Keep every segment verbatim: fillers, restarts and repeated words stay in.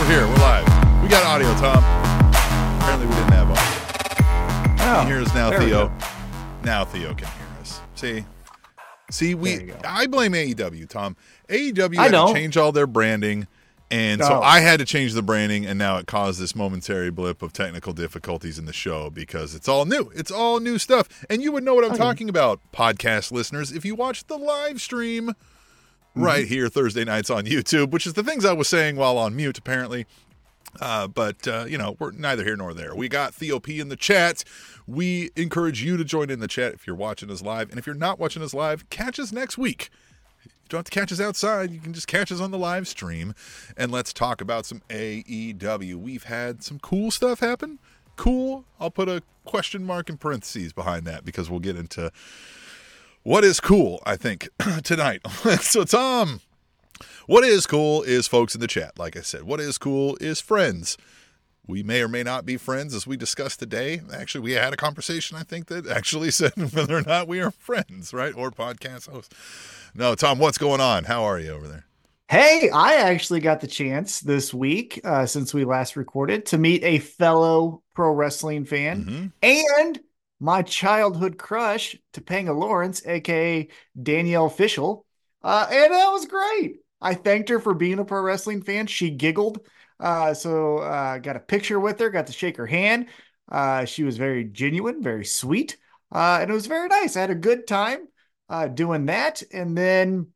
we're here. We're live. We got audio, Tom. Apparently we didn't have audio. Oh, and here's now there Theo. we go. Now Theo can hear us. See? See, we. I blame A E W, Tom. A E W I had don't. to change all their branding, and so No. I had to change the branding, and now it caused this momentary blip of technical difficulties in the show because it's all new. It's all new stuff, and you would know what I'm Okay. talking about, podcast listeners, if you watch the live stream right here Thursday nights on YouTube, which is the things I was saying while on mute, apparently. Uh, but, uh, you know, we're neither here nor there. We got Theo P in the chat. We encourage you to join in the chat if you're watching us live. And if you're not watching us live, catch us next week. You don't have to catch us outside. You can just catch us on the live stream. And let's talk about some A E W. We've had some cool stuff happen. Cool. I'll put a question mark in parentheses behind that because we'll get into what is cool, I think, tonight. So, Tom, what is cool is folks in the chat. Like I said, what is cool is friends. We may or may not be friends, as we discussed today. Actually, we had a conversation, I think, that actually said whether or not we are friends, right? Or podcast hosts. No, Tom, what's going on? How are you over there? Hey, I actually got the chance this week, uh, since we last recorded, to meet a fellow pro wrestling fan Mm-hmm. and my childhood crush, Topanga Lawrence, aka Danielle Fishel. Uh, and that was great. I thanked her for being a pro wrestling fan. She giggled. Uh, so uh, got a picture with her, got to shake her hand. Uh, she was very genuine, very sweet. Uh, and it was very nice. I had a good time uh, doing that. And then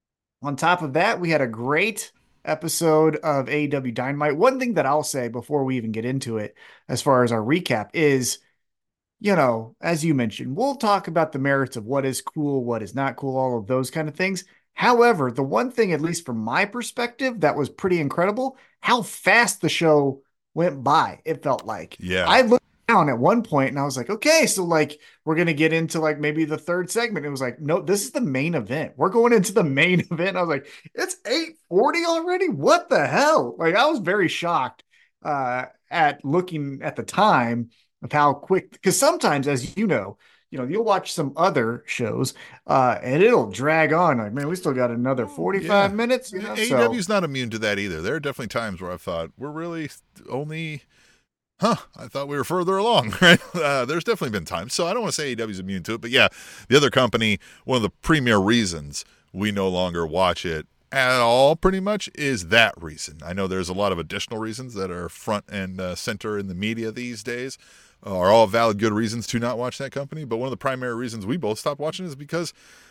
on top of that, we had a great episode of A E W Dynamite. One thing that I'll say before we even get into it, as far as our recap, is, you know, as you mentioned, we'll talk about the merits of what is cool, what is not cool, all of those kind of things. However, the one thing, at least from my perspective, that was pretty incredible, how fast the show went by, it felt like. Yeah. I looked down at one point and I was like, okay, so like we're going to get into like maybe the third segment. It was like, no, this is the main event. We're going into the main event. I was like, it's eight forty already? What the hell? Like, I was very shocked uh, at looking at the time of how quick, because sometimes, as you know, you know, you'll watch some other shows uh, and it'll drag on. Like, man, we still got another forty-five yeah. minutes. You know? A E W's so, not immune to that either. There are definitely times where I've thought, we're really only, huh, I thought we were further along, right? Uh, there's definitely been times. So I don't want to say A E W's immune to it, but yeah, the other company, one of the premier reasons we no longer watch it at all, pretty much, is that reason. I know there's a lot of additional reasons that are front and uh, center in the media these days. Are all valid good reasons to not watch that company, but one of the primary reasons we both stopped watching is because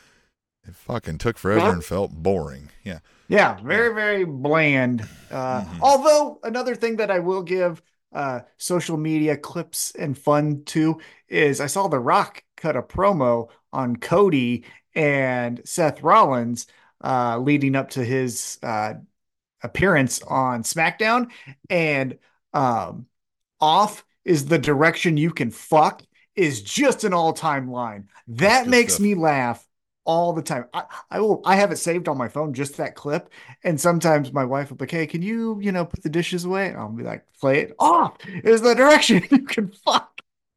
it fucking took forever Huh? and felt boring. Yeah. Yeah, very, very bland. Uh, Mhm. Although, another thing that I will give uh, social media clips and fun to is I saw The Rock cut a promo on Cody and Seth Rollins uh, leading up to his uh, appearance on SmackDown. And um, off is the direction you can fuck is just an all-time line. That good makes stuff. me laugh all the time. I, I will, I have it saved on my phone, just that clip. And sometimes my wife will be like, hey, can you, you know, put the dishes away? And I'll be like, play it off is the direction you can fuck.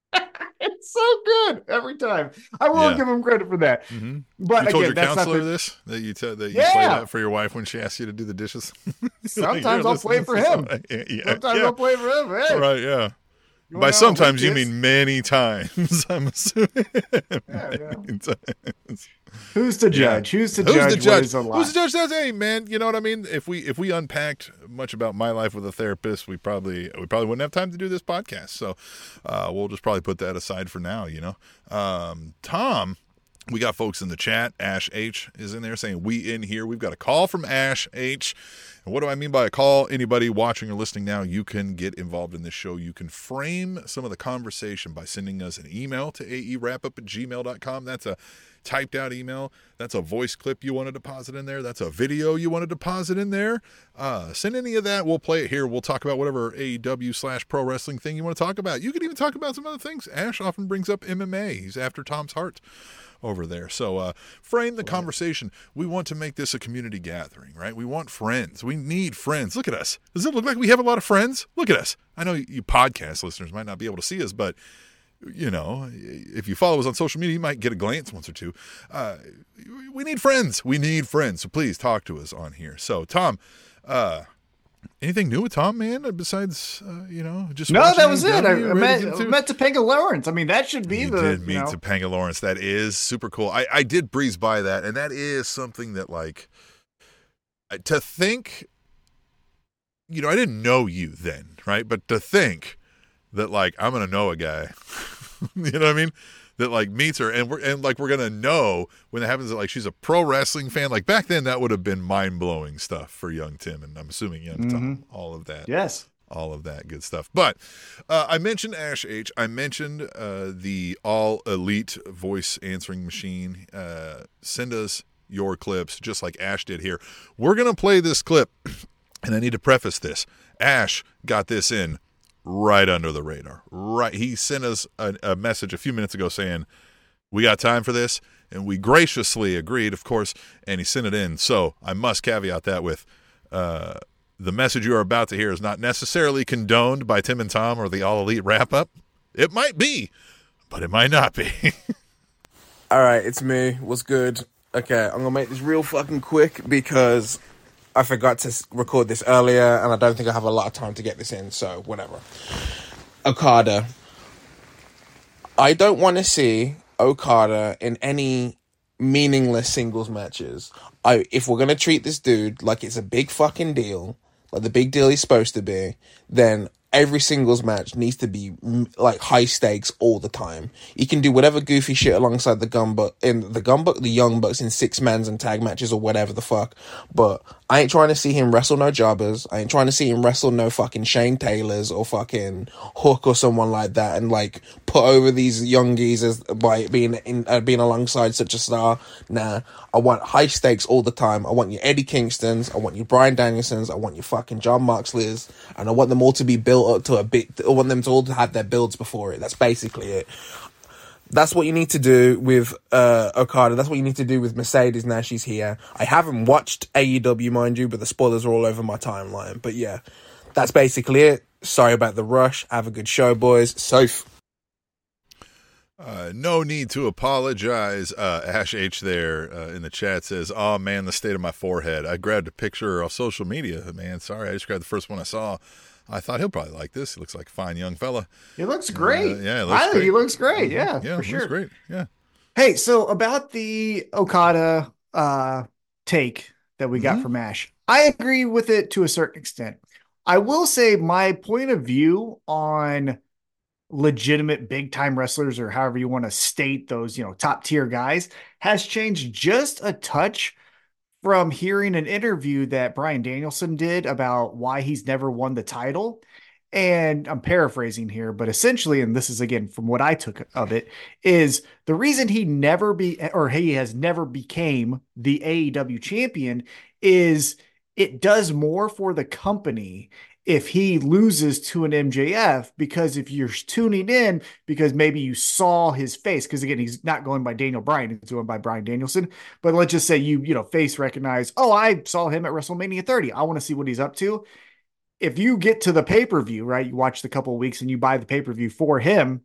It's so good every time. I will Yeah. give him credit for that. Mm-hmm. But you told again, your that's not counselor the, this? That you, t- that you Yeah. play that for your wife when she asks you to do the dishes? Sometimes Like, I'll play for him. Yeah, yeah, Sometimes yeah. I'll play for him. Hey, Right, yeah. going By out sometimes you with this? mean many times, I'm assuming. Yeah, Many times. Who's to Yeah. judge? Who's to Who's judge? the What judge? is a lie? Who's the judge? That's, hey, man, you know what I mean? If we if we unpacked much about my life with a therapist, we probably we probably wouldn't have time to do this podcast. So uh, we'll just probably put that aside for now, you know. Um, Tom, we got folks in the chat. Ash H is in there saying, we in here. We've got a call from Ash H. And what do I mean by a call? Anybody watching or listening now, you can get involved in this show. You can frame some of the conversation by sending us an email to aewrapup at gmail dot com. That's a typed out email. That's a voice clip you want to deposit in there. That's a video you want to deposit in there. Uh, send any of that. We'll play it here. We'll talk about whatever A E W slash pro wrestling thing you want to talk about. You can even talk about some other things. Ash often brings up M M A. He's after Tom's heart over there. So uh, frame the conversation. We want to make this a community gathering, right? We want friends. We need friends. Look at us. Does it look like we have a lot of friends? Look at us. I know you podcast listeners might not be able to see us, but you know, if you follow us on social media, you might get a glance once or two. Uh, we need friends. We need friends. So please talk to us on here. So Tom, uh, Anything new with Tom, man? Besides, uh, you know, just No, watching that was it. I, A E W, I ready met, to get I to- met Topanga Lawrence. I mean, that should be You the, did you meet know, Topanga Lawrence. That is super cool. I, I did breeze by that, and that is something that, like, to think, you know, I didn't know you then, right? But to think that, like, I'm gonna know a guy, you know what I mean? That like meets her, and we're and like we're gonna know when it happens that like she's a pro wrestling fan. Like back then, that would have been mind blowing stuff for young Tim, and I'm assuming young Mhm. Tom. All of that, yes. all of that good stuff. But uh, I mentioned Ash H. I mentioned uh, the All Elite voice answering machine. Uh, send us your clips, just like Ash did here. We're gonna play this clip, and I need to preface this. Ash got this in right under the radar. Right, he sent us a, a message a few minutes ago saying, we got time for this, and we graciously agreed, of course, and he sent it in. So I must caveat that with uh, the message you are about to hear is not necessarily condoned by Tim and Tom or the All Elite wrap-up. It might be, but it might not be. All right, it's me. What's good? Okay, I'm going to make this real fucking quick because I forgot to record this earlier, and I don't think I have a lot of time to get this in, so whatever. Okada. I don't want to see Okada in any meaningless singles matches. I if we're going to treat this dude like it's a big fucking deal, like the big deal he's supposed to be, then every singles match needs to be like high stakes all the time. You can do whatever goofy shit alongside the Gunbuck in the Gunbuck, the Young Bucks in six mans and tag matches or whatever the fuck. But I ain't trying to see him wrestle no jobbers. I ain't trying to see him wrestle no fucking Shane Taylors or fucking Hook or someone like that and like put over these young geezers by being in uh, being alongside such a star. Nah, I want high stakes all the time. I want your Eddie Kingstons. I want your Bryan Danielsons. I want your fucking John Moxleys, and I want them all to be built up to a bit. I want them to all to have their builds before it. That's basically it. That's what you need to do with uh, Okada. That's what you need to do with Mercedes now she's here. I haven't watched A E W, mind you, but the spoilers are all over my timeline. But yeah, that's basically it. Sorry about the rush. Have a good show, boys. Safe. Uh, no need to apologize. Uh, Ash H there uh, in the chat says, oh man, the state of my forehead. I grabbed a picture off social media, man. Sorry, I just grabbed the first one I saw. I thought he'll probably like this. He looks like a fine young fella. He looks great. Uh, yeah, it I looks think great. he looks great. Yeah, Yeah, for it sure. looks great. Yeah. Hey, so about the Okada uh, take that we got Mhm. from Ash, I agree with it to a certain extent. I will say my point of view on legitimate big time wrestlers, or however you want to state those, you know, top tier guys, has changed just a touch from hearing an interview that Bryan Danielson did about why he's never won the title. And I'm paraphrasing here, but essentially, and this is again from what I took of it, is the reason he never be, or he has never became the A E W champion is it does more for the company if he loses to an M J F, because if you're tuning in because maybe you saw his face, because again, he's not going by Daniel Bryan, he's going by Bryan Danielson. But let's just say you, you know, face recognize, oh, I saw him at WrestleMania thirty. I want to see what he's up to. If you get to the pay-per-view, right, you watch the couple of weeks and you buy the pay-per-view for him,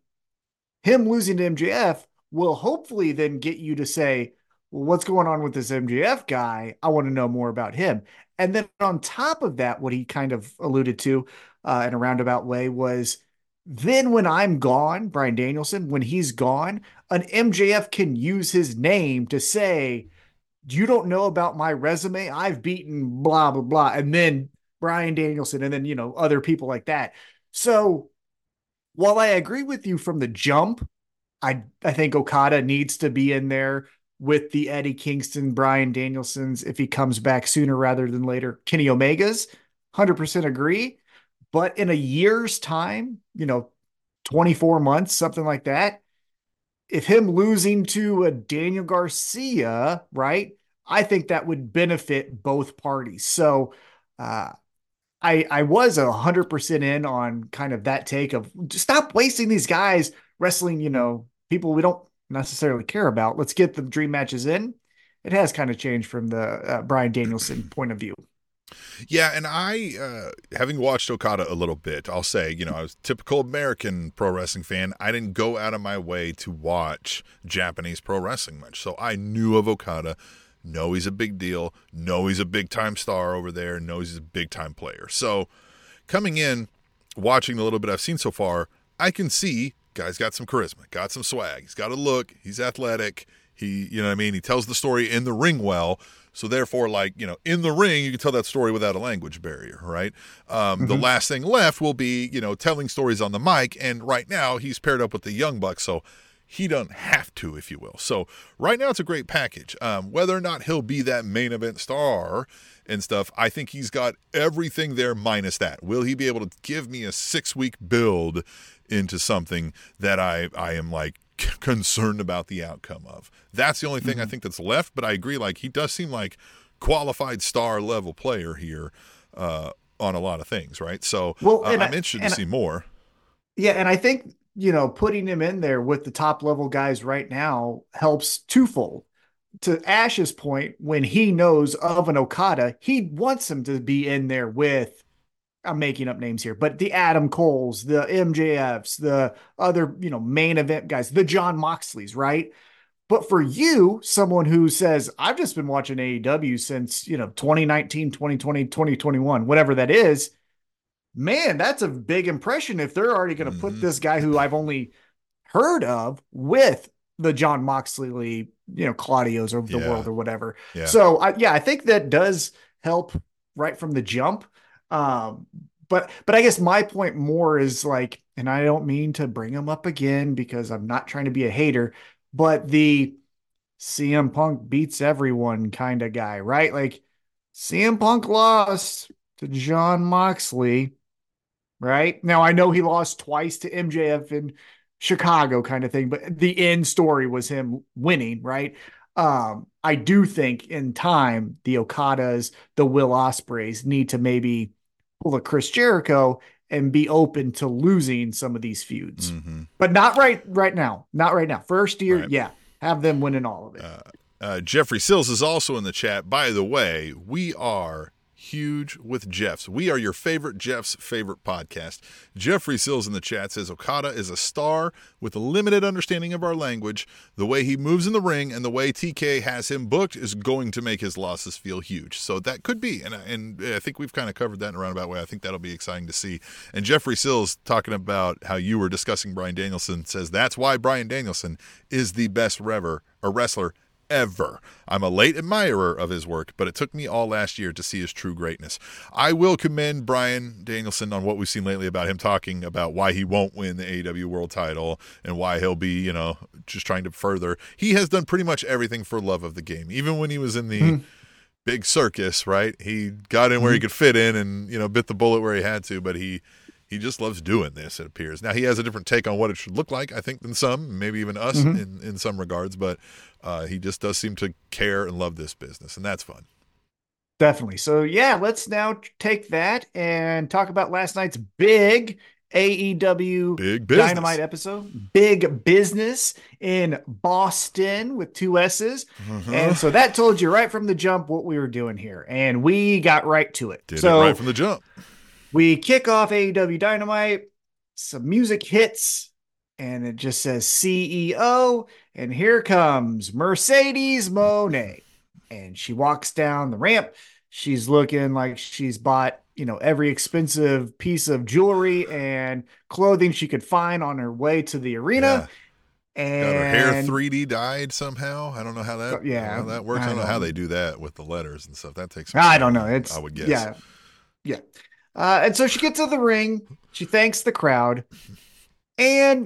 him losing to M J F will hopefully then get you to say, well, what's going on with this M J F guy? I want to know more about him. And then on top of that, what he kind of alluded to uh, in a roundabout way was, then when I'm gone, Bryan Danielson, when he's gone, an M J F can use his name to say, you don't know about my resume. I've beaten blah, blah, blah. And then Bryan Danielson, and then, you know, other people like that. So while I agree with you from the jump, I, I think Okada needs to be in there with the Eddie Kingston, Bryan Danielsons, if he comes back sooner rather than later. Kenny Omega's, one hundred percent agree. But in a year's time, you know, twenty-four months, something like that, if him losing to a Daniel Garcia, right, I think that would benefit both parties. So uh, I, I was a hundred percent in on kind of that take of stop wasting these guys wrestling, you know, people we don't necessarily care about. Let's get the dream matches in. It has kind of changed from the uh, Bryan Danielson point of view. Yeah, and I, uh, having watched Okada a little bit, I'll say, you know, I was a typical American pro wrestling fan. I didn't go out of my way to watch Japanese pro wrestling much. So I knew of Okada know he's a big deal, know he's a big-time star over there, know he's a big-time player. So coming in, watching the little bit I've seen so far, I can see guy's got some charisma, got some swag. He's got a look. He's athletic. He, you know what I mean? He tells the story in the ring well. So therefore, like, you know, in the ring, you can tell that story without a language barrier, right? Um, mm-hmm. The last thing left will be, you know, telling stories on the mic. And right now he's paired up with the Young Bucks. So he doesn't have to, if you will. So right now it's a great package. Um, whether or not he'll be that main event star and stuff, I think he's got everything there minus that. Will he be able to give me a six-week build into something that I, I am, like, concerned about the outcome of? That's the only thing mm-hmm. I think that's left, but I agree, like, he does seem like qualified star level player here uh, on a lot of things, right? So well, uh, I'm I, interested to see more. Yeah, and I think, you know, putting him in there with the top level guys right now helps twofold. To Ash's point, when he knows of an Okada, he wants him to be in there with, I'm making up names here, but the Adam Coles, the M J Fs, the other, you know, main event guys, the John Moxleys, right? But for you, someone who says, I've just been watching A E W since, you know, twenty nineteen, twenty twenty, twenty twenty-one, whatever that is, man, that's a big impression if they're already going to mm-hmm. put this guy who I've only heard of with the John Moxley, you know, Claudios of the yeah. world or whatever. Yeah. So I, yeah, I think that does help right from the jump. Um, but, but I guess my point more is like, and I don't mean to bring him up again because I'm not trying to be a hater, but the C M Punk beats everyone kind of guy, right? Like C M Punk lost to John Moxley, right? Now I know he lost twice to M J F in Chicago kind of thing, but the end story was him winning, right? Um, I do think in time, the Okadas, the Will Ospreys need to maybe pull a Chris Jericho and be open to losing some of these feuds, mm-hmm. but not right, right now, not right now. First year. Right. Yeah. Have them winning all of it. Uh, uh, Jeffrey Sills is also in the chat. By the way, we are huge with Jeff's. We are your favorite Jeff's favorite podcast. Jeffrey Sills in the chat says Okada is a star with a limited understanding of our language. The way he moves in the ring and the way T K has him booked is going to make his losses feel huge. So that could be, and, and I think we've kind of covered that in a roundabout way. I think that'll be exciting to see. And Jeffrey Sills, talking about how you were discussing Bryan Danielson, says that's why Bryan Danielson is the best rever, or wrestler ever. I'm a late admirer of his work, but it took me all last year to see his true greatness. I will commend Bryan Danielson on what we've seen lately about him talking about why he won't win the A E W world title and why he'll be, you know, just trying to further. He has done pretty much everything for love of the game. Even when he was in the mm-hmm. big circus, right? He got in where mm-hmm. he could fit in and, you know, bit the bullet where he had to, but he He just loves doing this, it appears. Now, he has a different take on what it should look like, I think, than some, maybe even us mm-hmm. in, in some regards, but uh, he just does seem to care and love this business, and that's fun. Definitely. So, yeah, let's now take that and talk about last night's big A E W big Dynamite episode. Big business in Boston with two S's. Mm-hmm. And so that told you right from the jump what we were doing here, and we got right to it. Did so, it right from the jump. We kick off A E W Dynamite, some music hits, and it just says C E O, and here comes Mercedes Moné. And she walks down the ramp. She's looking like she's bought, you know, every expensive piece of jewelry and clothing she could find on her way to the arena. Yeah. And got her hair three D dyed somehow. I don't know how that, yeah, how that works. I don't, I don't know how they do that with the letters and stuff. That takes some I time, don't know. It's, I would guess. Yeah. Yeah. Uh, and so she gets to the ring. She thanks the crowd. And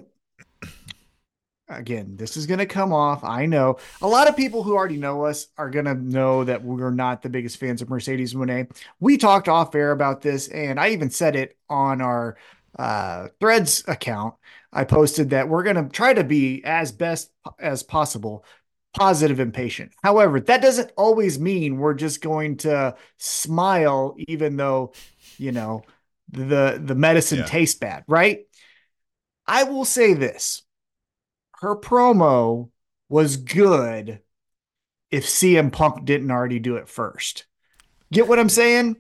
again, this is going to come off. I know a lot of people who already know us are going to know that we're not the biggest fans of Mercedes Moné. We talked off air about this, and I even said it on our uh, Threads account. I posted that we're going to try to be as best as possible positive and patient. However, that doesn't always mean we're just going to smile, even though, you know, the, the medicine yeah. tastes bad, right? I will say this. Her promo was good if C M Punk didn't already do it first. Get what I'm saying?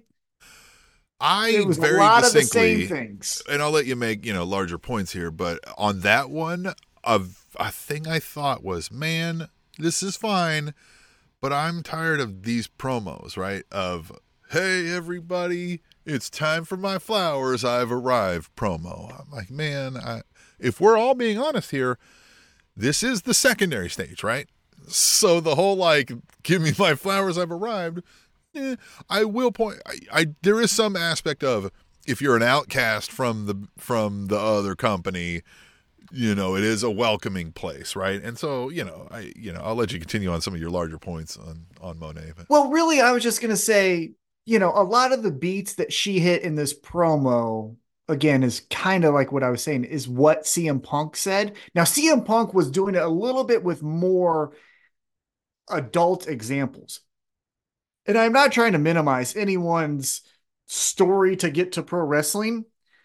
I it was very a lot distinctly, of the same things. And I'll let you make, you know, larger points here, but on that one, a, a thing I thought was, man, this is fine, but I'm tired of these promos, right? Of, hey, everybody, it's time for my flowers. I've arrived promo. I'm like, man, I, if we're all being honest here, this is the secondary stage, right? So the whole, like, give me my flowers, I've arrived. Eh, I will point, I, I there is some aspect of, if you're an outcast from the from the other company, you know, it is a welcoming place, right? And so, you know, I you know, I'll let you continue on some of your larger points on on Monet. But. Well, really, I was just gonna say, you know, a lot of the beats that she hit in this promo, again, is kind of like what I was saying, is what C M Punk said. Now, C M Punk was doing it a little bit with more adult examples. And I'm not trying to minimize anyone's story to get to pro wrestling.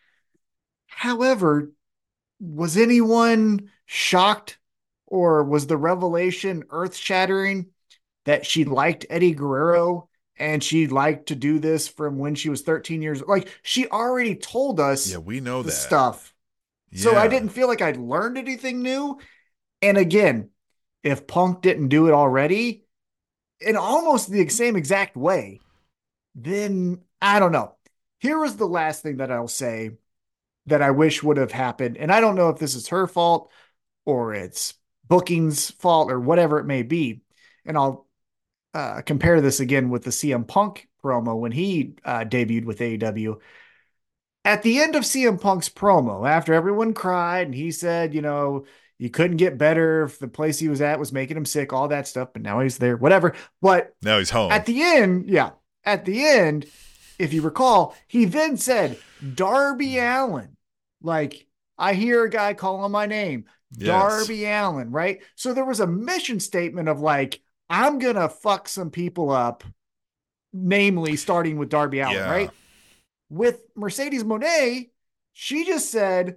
However, was anyone shocked, or was the revelation earth shattering that she liked Eddie Guerrero and she liked to do this from when she was thirteen years old? Like, she already told us Yeah, we know the that stuff. Yeah. So I didn't feel like I'd learned anything new. And again, if Punk didn't do it already in almost the same exact way, then I don't know. Here was the last thing that I'll say that I wish would have happened. And I don't know if this is her fault or it's booking's fault or whatever it may be. And I'll uh, compare this again with the C M Punk promo when he uh, debuted with A E W. At the end of C M Punk's promo, after everyone cried and he said, you know, you couldn't get better if the place he was at was making him sick, all that stuff, but now he's there, whatever. But now he's home. At the end, yeah, at the end, if you recall, he then said, Darby Allin. Like, I hear a guy calling my name, yes. Darby Allin, right? So there was a mission statement of like, I'm going to fuck some people up, namely starting with Darby Allin, yeah. right? With Mercedes Moné, she just said,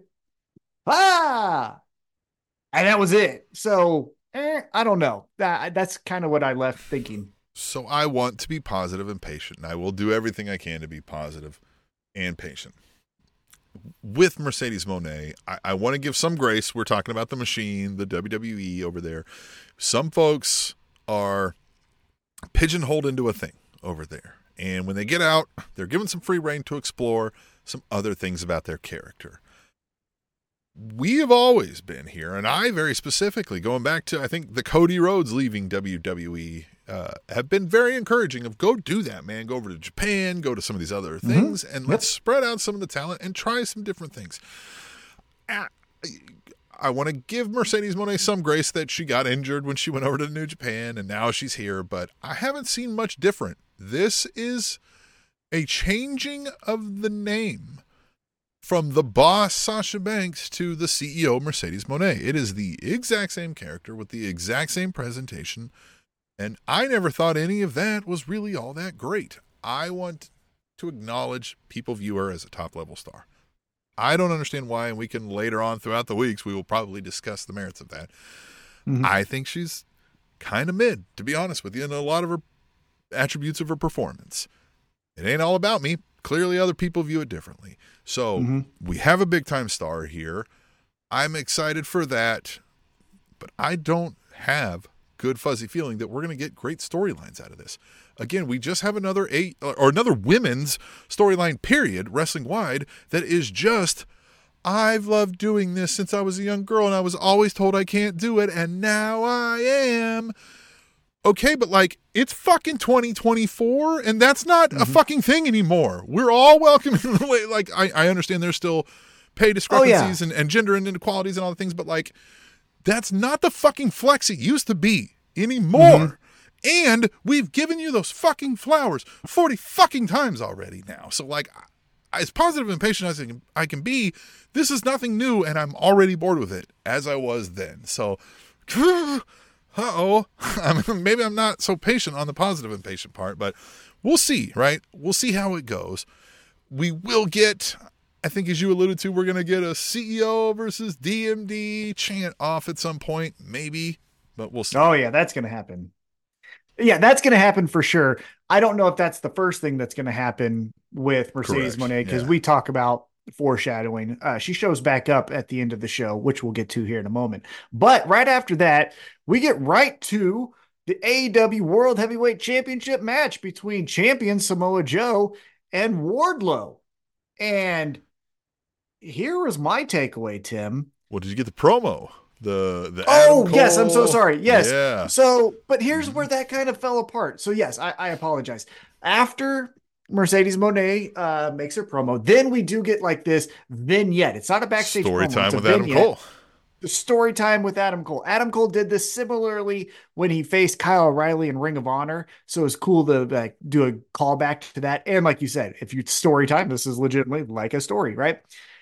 ah, and that was it. So eh, I don't know. That That's kind of what I left thinking. So I want to be positive and patient, and I will do everything I can to be positive and patient. With Mercedes Moné, I, I want to give some grace. We're talking about the machine, the W W E over there. Some folks are pigeonholed into a thing over there. And when they get out, they're given some free reign to explore some other things about their character. We have always been here, and I very specifically, going back to, I think, the Cody Rhodes leaving W W E, uh, have been very encouraging of go do that, man. Go over to Japan, go to some of these other things, mm-hmm. and let's yep. spread out some of the talent and try some different things. I, I want to give Mercedes Moné some grace that she got injured when she went over to New Japan, and now she's here, but I haven't seen much different. This is a changing of the name from the boss Sasha Banks to the C E O Mercedes Moné. It is the exact same character with the exact same presentation, and I never thought any of that was really all that great. I want to acknowledge people view her as a top-level star. I don't understand why, and we can later on throughout the weeks, we will probably discuss the merits of that. Mm-hmm. I think she's kind of mid, to be honest with you, and a lot of her attributes of her performance. It ain't all about me. Clearly other people view it differently. So mm-hmm. we have a big-time star here. I'm excited for that, but I don't have good fuzzy feeling that we're going to get great storylines out of this. Again, we just have another eight or another women's storyline period wrestling wide that is just, I've loved doing this since I was a young girl and I was always told I can't do it and now I am. Okay, but like it's fucking twenty twenty-four and that's not mm-hmm. a fucking thing anymore. We're all welcoming the way, like I, I understand there's still pay discrepancies oh, yeah. and, and gender inequalities and all the things, but like that's not the fucking flex it used to be anymore. Mm-hmm. And we've given you those fucking flowers forty fucking times already now. So, like, as positive and patient as I can, I can be, this is nothing new, and I'm already bored with it, as I was then. So, uh-oh. I mean, maybe I'm not so patient on the positive and patient part, but we'll see, right? We'll see how it goes. We will get, I think as you alluded to, we're going to get a C E O versus D M D chant off at some point, maybe, but we'll see. Oh, yeah, that's going to happen. Yeah, that's going to happen for sure. I don't know if that's the first thing that's going to happen with Mercedes Moné because yeah. we talk about foreshadowing. Uh, she shows back up at the end of the show, which we'll get to here in a moment. But right after that, we get right to the A E W World Heavyweight Championship match between champion Samoa Joe and Wardlow. And here was my takeaway, Tim. Well, did you get the promo? The the oh Adam yes, I'm so Cole? sorry. Yes. Yeah. So, but here's where that kind of fell apart. So yes, I, I apologize. After Mercedes Moné uh, makes her promo, then we do get like this vignette. It's not a backstage Story promo, time it's a with Adam vignette. Cole. The story time with Adam Cole. Adam Cole did this similarly when he faced Kyle O'Reilly in Ring of Honor. So it's cool to like do a callback to that. And like you said, if you story time, this is legitimately like a story, right?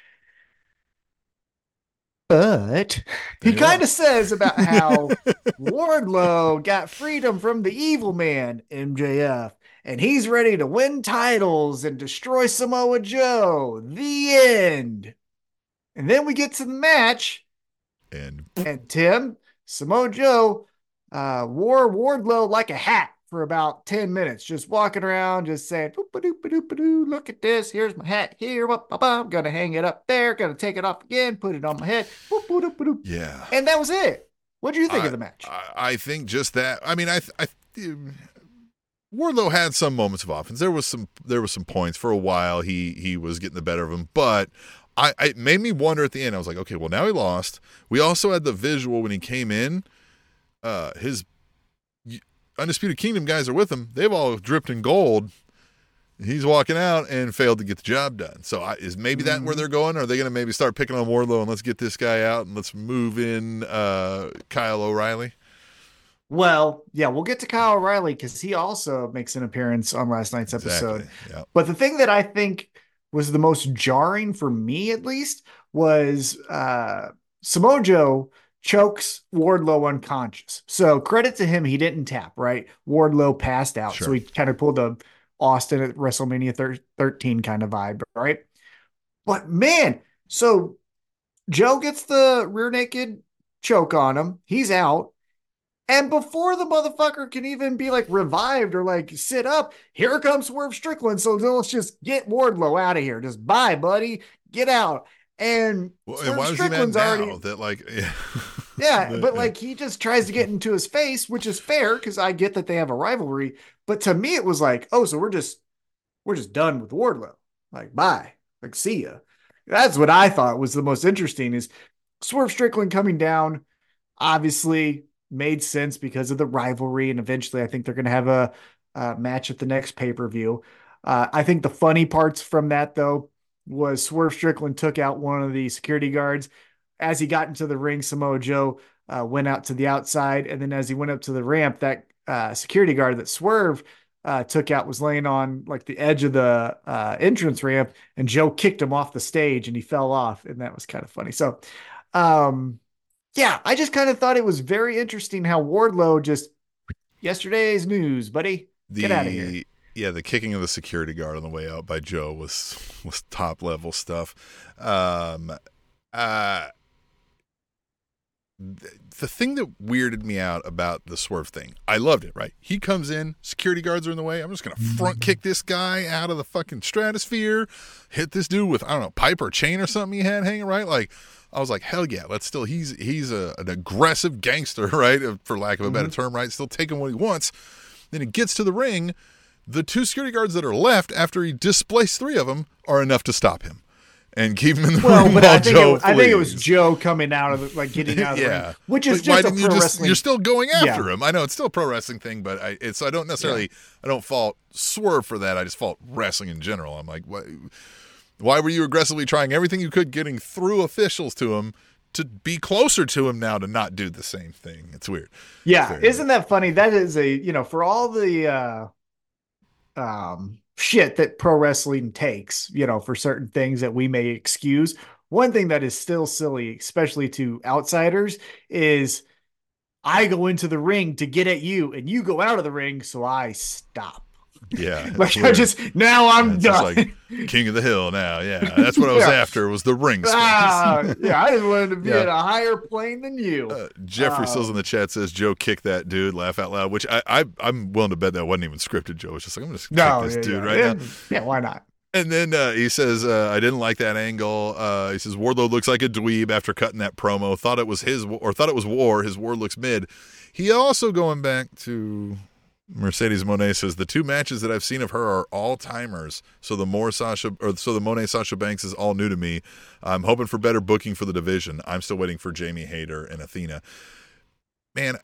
But he kind of says about how Wardlow got freedom from the evil man, M J F, and he's ready to win titles and destroy Samoa Joe. The end. And then we get to the match. And, and Tim, Samoa Joe uh, wore Wardlow like a hat for about ten minutes, just walking around, just saying, look at this. Here's my hat here. I'm going to hang it up there. Going to take it off again, put it on my head. Yeah. And that was it. What do you think I, of the match? I, I think just that. I mean, I, I, Wardlow had some moments of offense. There was some, there was some points for a while. He, he was getting the better of him, but I, it made me wonder at the end. I was like, okay, well, now he lost. We also had the visual when he came in. Uh, his Undisputed Kingdom guys are with him. They've all dripped in gold. He's walking out and failed to get the job done. So I, is maybe that mm-hmm. where they're going? Are they going to maybe start picking on Wardlow and let's get this guy out and let's move in uh, Kyle O'Reilly? Well, yeah, we'll get to Kyle O'Reilly because he also makes an appearance on last night's episode. Exactly. Yep. But the thing that I think was the most jarring for me, at least, was uh, Samoa Joe chokes Wardlow unconscious. So credit to him, he didn't tap, right? Wardlow passed out. Sure. So he kind of pulled the Austin at WrestleMania thirteen kind of vibe, right? But man, so Joe gets the rear naked choke on him. He's out. And before the motherfucker can even be like revived or like sit up, here comes Swerve Strickland. So let's just get Wardlow out of here. Just bye, buddy. Get out. And, well, and why was he mad now already, that like yeah, yeah but like he just tries to get into his face, which is fair because I get that they have a rivalry. But to me, it was like, oh, so we're just we're just done with Wardlow. Like, bye. Like, see ya. That's what I thought was the most interesting is Swerve Strickland coming down. Obviously made sense because of the rivalry, and eventually I think they're going to have a, a match at the next pay-per-view. Uh, I think the funny parts from that though was Swerve Strickland took out one of the security guards. As he got into the ring, Samoa Joe uh, went out to the outside. And then as he went up to the ramp, that uh, security guard that Swerve uh, took out was laying on like the edge of the uh, entrance ramp, and Joe kicked him off the stage and he fell off. And that was kind of funny. So, um, yeah, I just kind of thought it was very interesting how Wardlow just yesterday's news, buddy, the, get out of here. Yeah, the kicking of the security guard on the way out by Joe was was top level stuff. Um, uh, th- the thing that weirded me out about the Swerve thing, I loved it, right? He comes in, security guards are in the way. I'm just going to front kick this guy out of the fucking stratosphere, hit this dude with, I don't know, pipe or chain or something he had hanging, right? Like, I was like, hell yeah, let's still, he's he's a, an aggressive gangster, right? For lack of a better mm-hmm. term, right? Still taking what he wants. Then he gets to the ring. The two security guards that are left after he displaced three of them are enough to stop him and keep him in the well, room but while I think Joe it, I think it was Joe coming out of the, like getting out of the yeah. ring, which is but just a pro you just, wrestling. You're still going after yeah. him. I know it's still a pro wrestling thing, but I it's I don't necessarily yeah. I don't fault Swerve for that. I just fault wrestling in general. I'm like, why, why were you aggressively trying everything you could, getting through officials to him, to be closer to him now to not do the same thing? It's weird. Yeah, it's isn't that funny? That is a you know for all the. uh um shit that pro wrestling takes, you know, for certain things that we may excuse. One thing that is still silly, especially to outsiders, is I go into the ring to get at you and you go out of the ring, so I stop. Yeah. Like I just now I'm it's done. Just like King of the Hill now. Yeah. That's what I was yeah. after was the ring space. Ah, yeah, I just wanted to be yeah. at a higher plane than you. Uh, Jeffrey uh, Sills in the chat says Joe kicked that dude, laugh out loud, which I, I I'm willing to bet that wasn't even scripted. Joe was just like, I'm just no, kick this yeah, dude yeah. right yeah. now. Yeah, why not? And then uh, he says, uh, I didn't like that angle. Uh, he says, Wardlow looks like a dweeb after cutting that promo. Thought it was his, or thought it was war. His war looks mid. He also, going back to Mercedes Moné, says, the two matches that I've seen of her are all-timers. So the more Sasha, or so the Moné Sasha Banks is all new to me. I'm hoping for better booking for the division. I'm still waiting for Jamie Hayter and Athena. Man,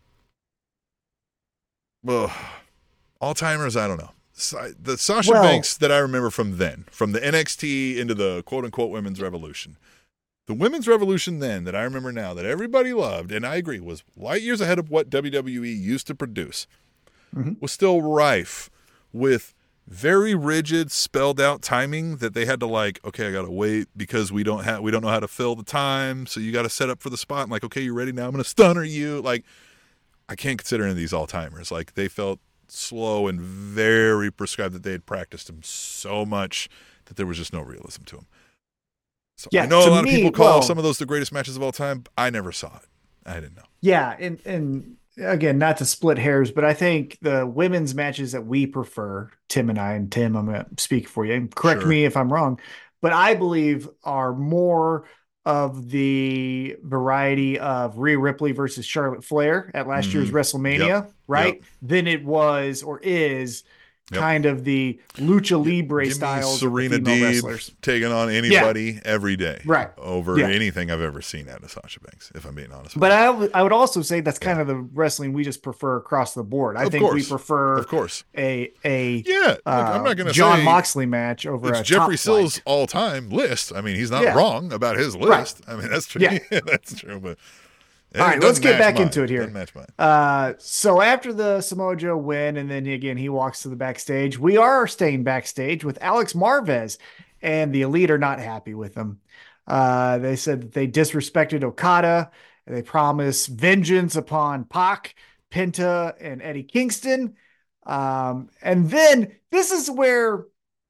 well, all-timers, I don't know. The Sasha well, Banks that I remember from then, from the N X T into the quote-unquote women's revolution. The women's revolution then that I remember now that everybody loved, and I agree, was light years ahead of what W W E used to produce, mm-hmm. was still rife with very rigid, spelled-out timing that they had to like, okay, I got to wait because we don't have, we don't know how to fill the time, so you got to set up for the spot. I'm like, okay, you ready now? I'm going to stunner you. Like, I can't consider any of these all-timers. Like, they felt slow and very prescribed, that they had practiced them so much that there was just no realism to them. So yeah, I know a lot me, of people call well, some of those the greatest matches of all time. I never saw it. I didn't know. Yeah, and and again, not to split hairs, but I think the women's matches that we prefer, Tim and I, and Tim, I'm going to speak for you. Correct sure. me if I'm wrong, but I believe are more of the variety of Rhea Ripley versus Charlotte Flair at last mm-hmm. year's WrestleMania, yep. right? Yep. Than it was or is yep. kind of the lucha libre Give styles Serena of female Deeb wrestlers. Taking on anybody yeah. every day, right? Over yeah. anything I've ever seen out of Sasha Banks, if I'm being honest. But I, w- I would also say that's kind yeah. of the wrestling we just prefer across the board. I of think course. we prefer, of course, a a yeah. Look, uh, I'm not going to John say Moxley match over it's a Jeffrey top Sills flight. all time list. I mean, he's not yeah. wrong about his list. Right. I mean, that's true. Yeah. that's true. But all right, let's get back mine. into it here. Doesn't match mine. Uh, so after the Samoa Joe win, and then again he walks to the backstage. We are staying backstage with Alex Marvez, and the Elite are not happy with him. Uh, they said that they disrespected Okada. And they promised vengeance upon Pac, Penta, and Eddie Kingston. Um, and then this is where,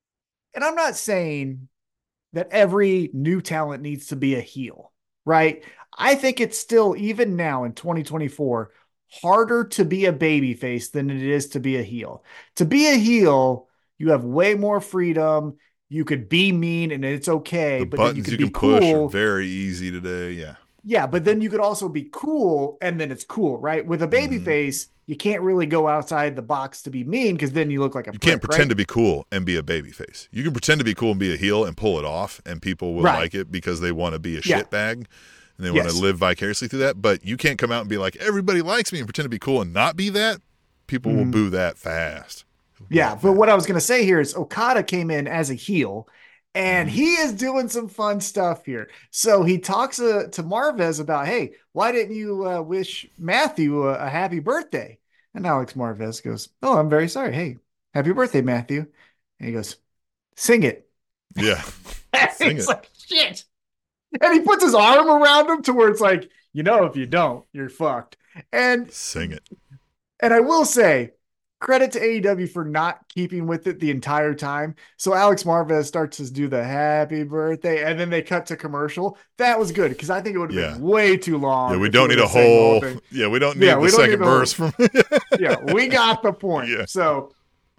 and I'm not saying that every new talent needs to be a heel, right? I think it's still, even now in twenty twenty-four, harder to be a babyface than it is to be a heel. To be a heel, you have way more freedom. You could be mean and it's okay. The but buttons then you, could you be can push cool. are very easy today. Yeah. Yeah, but then you could also be cool, and then it's cool, right? With a babyface, mm-hmm. you can't really go outside the box to be mean because then you look like a You prick, can't pretend right? to be cool and be a babyface. You can pretend to be cool and be a heel and pull it off, and people will right. like it because they want to be a yeah. shitbag and they want yes. to live vicariously through that. But you can't come out and be like, everybody likes me and pretend to be cool and not be that. People mm-hmm. will boo that fast. Yeah, but what I was going to say here is Okada came in as a heel, and he is doing some fun stuff here. So he talks uh, to Marvez about, hey, why didn't you uh, wish Matthew a, a happy birthday? And Alex Marvez goes, oh, I'm very sorry. Hey, happy birthday, Matthew. And he goes, sing it. Yeah. Sing He's it. Like, shit. And he puts his arm around him to where it's like, you know, if you don't, you're fucked. And sing it. And I will say, credit to A E W for not keeping with it the entire time. So Alex Marvez starts to do the happy birthday, and then they cut to commercial. That was good because I think it would have yeah. been way too long. Yeah, we don't need a whole. Yeah, we don't need yeah, the don't second need verse whole, from. yeah, we got the point. Yeah. So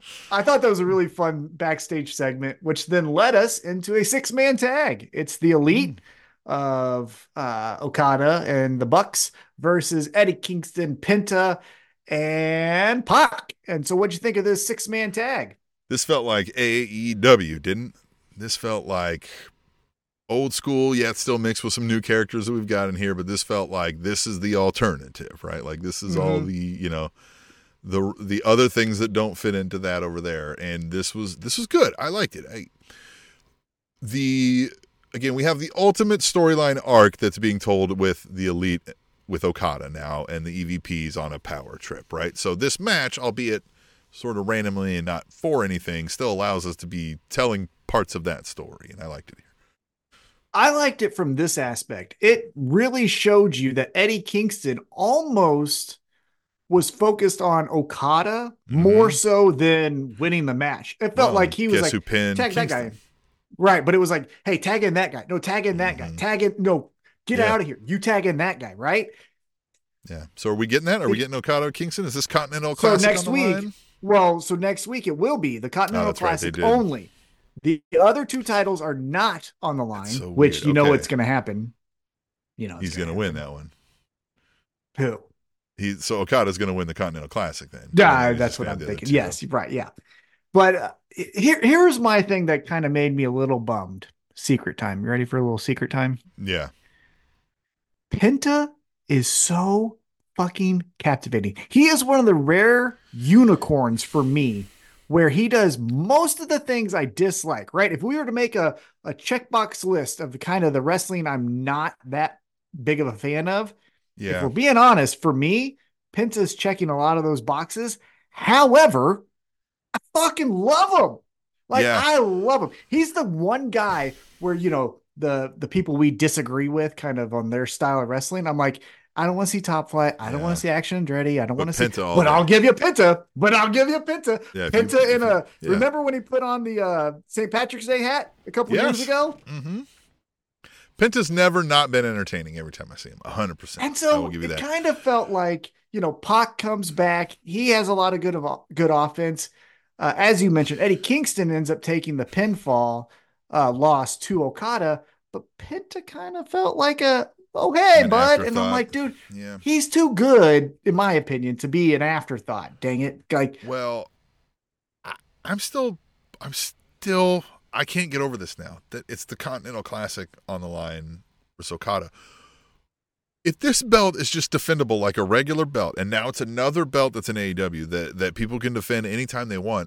I thought that was a really fun backstage segment, which then led us into a six-man tag. It's the Elite of uh, Okada and the Bucks versus Eddie Kingston, Penta, and Pac. And so what'd you think of this six-man tag? This felt like A E W, didn't? This felt like old school, yet still mixed with some new characters that we've got in here, but this felt like this is the alternative, right? Like this is mm-hmm. all the, you know, the the other things that don't fit into that over there. And this was this was good. I liked it. I, the again, we have the ultimate storyline arc that's being told with the Elite with Okada now and the E V Ps on a power trip, right? So this match, albeit sort of randomly and not for anything, still allows us to be telling parts of that story, and I liked it here. I liked it from this aspect. It really showed you that Eddie Kingston almost was focused on Okada mm-hmm. more so than winning the match. It felt well, like he was guess like, who pinned tag Kingston? that guy. Right, but it was like, hey, tag in that guy. No, tag in that mm-hmm. guy. Tag in, no, get yeah. out of here. You tag in that guy, right? Yeah. So are we getting that? Are we getting Okada or Kingston? Is this Continental Classic so next on the week? line? Well, so next week it will be the Continental oh, Classic right, only. The other two titles are not on the line, so which weird. you know Okay. what's going to happen. You know, it's He's going to gonna win happen. that one. Who? He so Okada's going to win the Continental Classic then. And Yeah, then he's that's just what gonna I'm do the thinking. two. Yes, right. Yeah. But uh, here, here's my thing that kind of made me a little bummed. Secret time. You ready for a little secret time? Yeah. Penta is so fucking captivating. He is one of the rare unicorns for me where he does most of the things I dislike, right? If we were to make a, a checkbox list of the kind of the wrestling I'm not that big of a fan of, if Yeah. we're being honest, for me, Penta's checking a lot of those boxes. However, I fucking love him. Like, Yeah. I love him. He's the one guy where, you know, the the people we disagree with kind of on their style of wrestling, I'm like, I don't want to see Top Flight. I don't Yeah. want to see Action Andretti. I don't But want to see, Penta all but day. I'll give you Penta. But I'll give you Penta. Yeah, if you- Penta if in you- a, yeah. remember when he put on the uh, Saint Patrick's Day hat a couple Yes. years ago? Mm-hmm. Penta's never not been entertaining every time I see him. one hundred percent. And I so will give you it that. kind of felt like, you know, Pac comes back. He has a lot of good of good offense. Uh, as you mentioned, Eddie Kingston ends up taking the pinfall uh, loss to Okada, but Penta kind of felt like a, oh, hey, An bud. And I'm afterthought. like, dude, Yeah. he's too good, in my opinion, to be an afterthought. Dang it. Like, Well, I, I'm still, I'm still, I can't get over this now. That it's the Continental Classic on the line for Okada. If this belt is just defendable like a regular belt, and now it's another belt that's in A E W that, that people can defend anytime they want,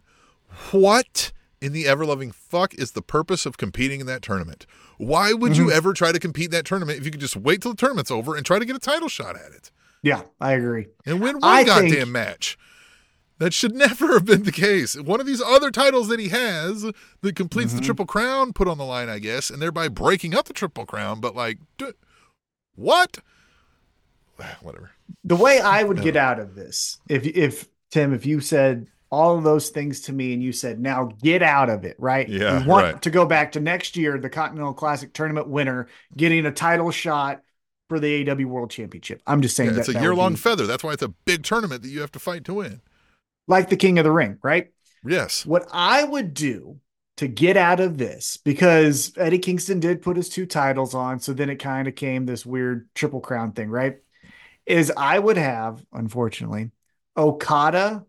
what in the ever-loving fuck is the purpose of competing in that tournament? Why would Mm-hmm. you ever try to compete in that tournament if you could just wait till the tournament's over and try to get a title shot at it? yeah, I agree. And win one I goddamn think- match. That should never have been the case. One of these other titles that he has that completes Mm-hmm. the Triple Crown put on the line, I guess, and thereby breaking up the Triple Crown. But like, d- what? Whatever. The way I would get out of this, if if Tim, if you said all of those things to me and you said, now get out of it, right? Yeah, We want right. to go back to next year, the Continental Classic tournament winner getting a title shot for the A E W World Championship. I'm just saying Yeah, that it's a that year would long be feather. That's why it's a big tournament that you have to fight to win. like the King of the Ring, right? Yes. What I would do to get out of this, because Eddie Kingston did put his two titles on, so then it kind of came this weird Triple Crown thing, right? Is I would have, unfortunately, Okada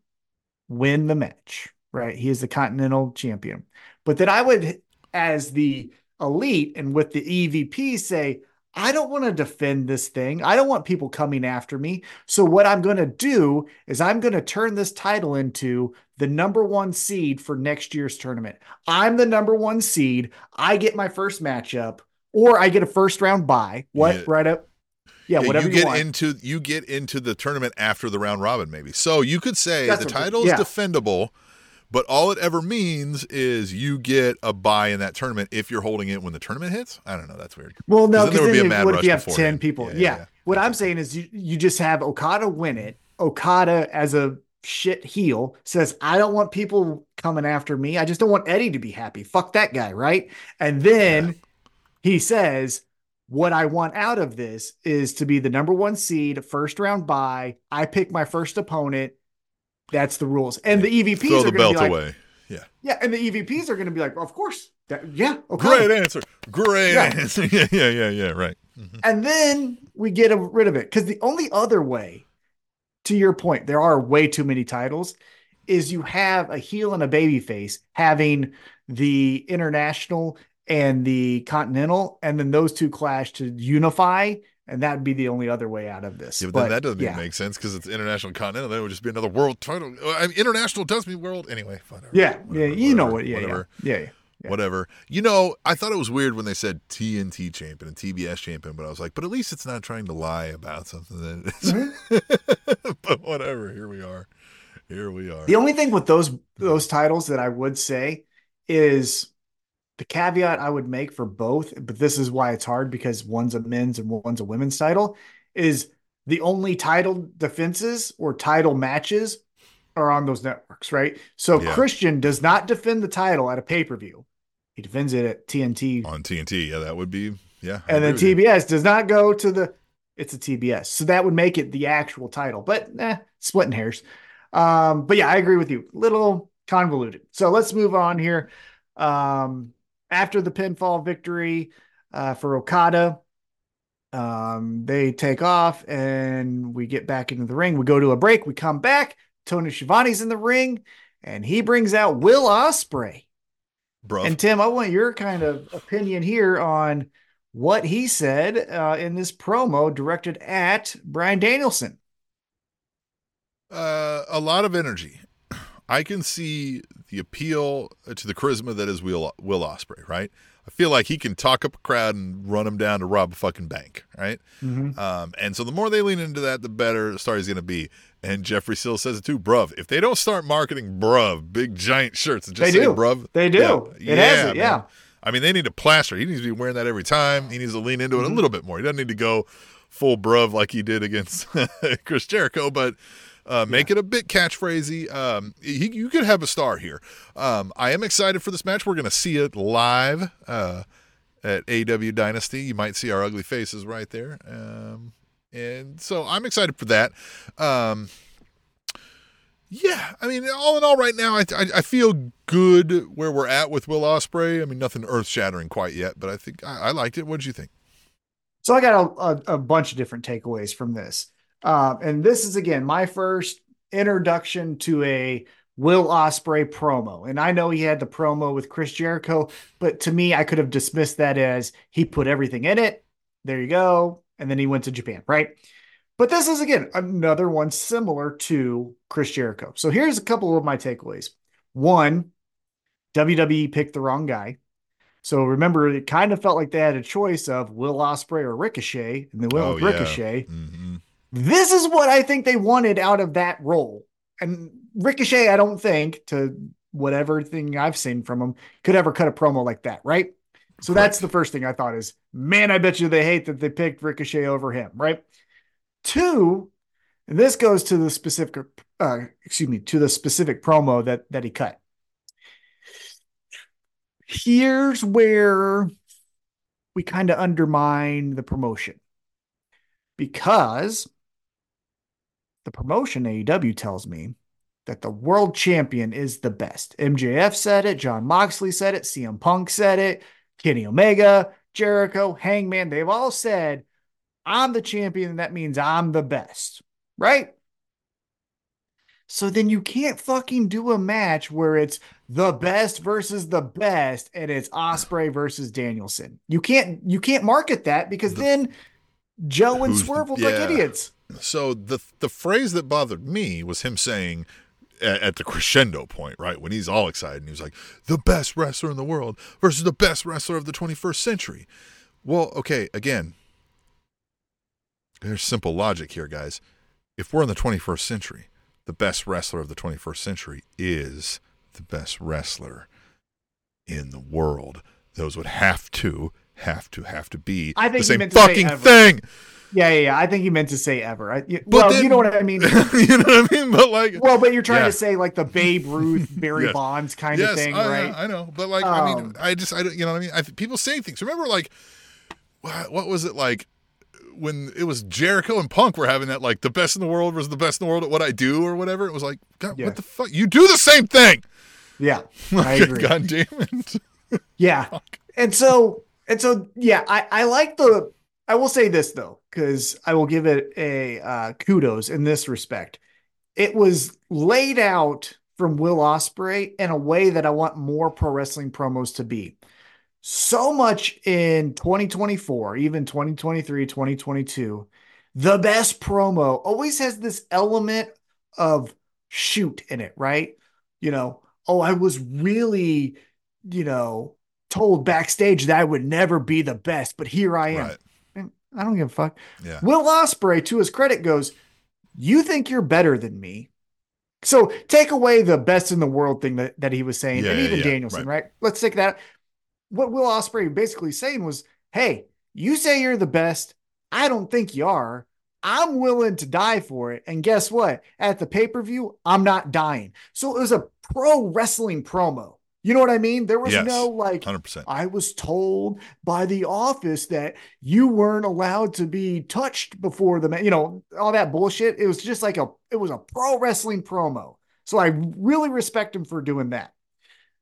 win the match, right? He is the Continental Champion. But then I would, as the elite and with the E V P, say, I don't want to defend this thing. I don't want people coming after me. So what I'm going to do is I'm going to turn this title into the number one seed for next year's tournament. I'm the number one seed. I get my first matchup, or I get a first round bye. What? Yeah. Right up. Yeah, Yeah, whatever you you, get want. into you get into the tournament after the round robin, maybe. So you could say That's the what- title yeah. is defendable, but all it ever means is you get a bye in that tournament if you're holding it when the tournament hits. I don't know. That's weird. Well, no, then there because would then, be a if- mad what if rush you have ten beforehand. people? Yeah, Yeah. yeah, yeah. What That's I'm saying is you, you just have Okada win it. Okada as a shit heel says, I don't want people coming after me. I just don't want Eddie to be happy. Fuck that guy, right? And then Yeah. he says, what I want out of this is to be the number one seed, first round bye. I pick my first opponent. That's the rules. And the E V Ps Throw are the going to belt be like, away. Yeah. yeah, and the E V Ps are going to be like, well, of course. That, yeah, Okada. Great answer. Great Yeah. answer. Yeah, yeah, yeah, yeah. Right. Mhm. And then we get rid of it. Because the only other way, to your point, there are way too many titles, is you have a heel and a baby face having the international and the continental, and then those two clash to unify, and that'd be the only other way out of this. Yeah, but, then that doesn't yeah. even make sense because it's international continental. Then it would just be another world title. I mean, international does mean world anyway. Whatever. Yeah, Whatever, yeah, you know whatever, what? Yeah, whatever. yeah, yeah, yeah. Yeah. Whatever. You know, I thought it was weird when they said T N T champion and T B S champion, but I was like, but at least it's not trying to lie about something that is. Mm-hmm. But whatever. Here we are. Here we are. The only thing with those those titles that I would say is the caveat I would make for both, but this is why it's hard because one's a men's and one's a women's title, is the only title defenses or title matches are on those networks, right? So Yeah. Christian does not defend the title at a pay-per-view. He defends it at T N T. On T N T. Yeah, that would be. Yeah. I And then agree with you. T B S does not go to the, it's a T B S. So that would make it the actual title, but eh, splitting hairs. Um, but yeah, I agree with you. Little convoluted. So let's move on here. Um, after the pinfall victory uh, for Okada, um, they take off and we get back into the ring. We go to a break. We come back. Tony Schiavone's in the ring and he brings out Will Ospreay. Bruv. And Tim, I want your kind of opinion here on what he said uh, in this promo directed at Bryan Danielson. Uh, a lot of energy. I can see the appeal to the charisma that is Will Will Ospreay, right? I feel like he can talk up a crowd and run them down to rob a fucking bank, right? Mm-hmm. Um, and so the more they lean into that, the better the story's going to be. And Jeffrey Seal says it too, bruv. If they don't start marketing bruv, big giant shirts that just They say do. bruv. They do. Yeah, It yeah, has it, man. yeah. I mean, they need to plaster. He needs to be wearing that every time. He needs to lean into it Mm-hmm. a little bit more. He doesn't need to go full bruv like he did against Chris Jericho, but Uh, make yeah. it a bit catchphrasey. Um, he, you could have a star here. Um, I am excited for this match. We're going to see it live uh, at A E W Dynasty. You might see our ugly faces right there. Um, and so I'm excited for that. Um, yeah, I mean, all in all right now, I, I, I feel good where we're at with Will Ospreay. I mean, nothing earth-shattering quite yet, but I think I, I liked it. What did you think? So I got a, a, a bunch of different takeaways from this. Uh, and this is, again, my first introduction to a Will Ospreay promo. And I know he had the promo with Chris Jericho, but to me, I could have dismissed that as he put everything in it. There you go. And then he went to Japan, right? But this is, again, another one similar to Chris Jericho. So here's a couple of my takeaways. One, W W E picked the wrong guy. So remember, it kind of felt like they had a choice of Will Ospreay or Ricochet, and they went Oh, with yeah. Ricochet. Mm-hmm. This is what I think they wanted out of that role. And Ricochet, I don't think, to whatever thing I've seen from him, could ever cut a promo like that, right? So Correct. That's the first thing I thought is, man, I bet you they hate that they picked Ricochet over him, right? Two, and this goes to the specific, uh, excuse me, to the specific promo that, that he cut. Here's where we kind of undermine the promotion. Because the promotion, A E W, tells me that the world champion is the best. M J F said it. Jon Moxley said it. C M Punk said it. Kenny Omega, Jericho, Hangman. They've all said, I'm the champion, and that means I'm the best. Right? So then you can't fucking do a match where it's the best versus the best and it's Ospreay versus Danielson. You can't, you can't market that because the, then Joe and Swerve will look yeah. like idiots. So the the phrase that bothered me was him saying at, at the crescendo point, right? When he's all excited and he was like, the best wrestler in the world versus the best wrestler of the twenty-first century. Well, okay, again, there's simple logic here, guys. If we're in the twenty-first century, the best wrestler of the twenty-first century is the best wrestler in the world. Those would have to, have to, have to be I think the same meant to fucking thing. Yeah, yeah, yeah. I think he meant to say ever. I, you, well, then, you know what I mean? You know what I mean? But like, well, but you're trying yeah. to say like the Babe Ruth, Barry yes. Bonds kind yes, of thing, I, right? I know. But like, um, I mean, I just, I don't, you know what I mean? I, people say things. Remember like, what was it like when it was Jericho and Punk were having that, like the best in the world versus the best in the world at what I do or whatever? It was like, God, yeah. what the fuck? You do the same thing. Yeah, I agree. God damn it. Yeah. And so, and so, yeah, I, I like the, I will say this though, because I will give it a uh, kudos in this respect. It was laid out from Will Ospreay in a way that I want more pro wrestling promos to be. So much in twenty twenty-four, even twenty twenty-three, twenty twenty-two, the best promo always has this element of shoot in it, right? You know, oh, I was really, you know, told backstage that I would never be the best, but here I am. Right. And I don't give a fuck. Yeah. Will Ospreay, to his credit, goes, you think you're better than me? So take away the best in the world thing that, that he was saying, yeah, and even yeah, Danielson, right. right? Let's take that. What Will Ospreay basically saying was, hey, you say you're the best. I don't think you are. I'm willing to die for it. And guess what? At the pay-per-view, I'm not dying. So it was a pro wrestling promo. You know what I mean? There was yes, no like, one hundred percent. I was told by the office that you weren't allowed to be touched before the, you know, all that bullshit. It was just like a, it was a pro wrestling promo. So I really respect him for doing that.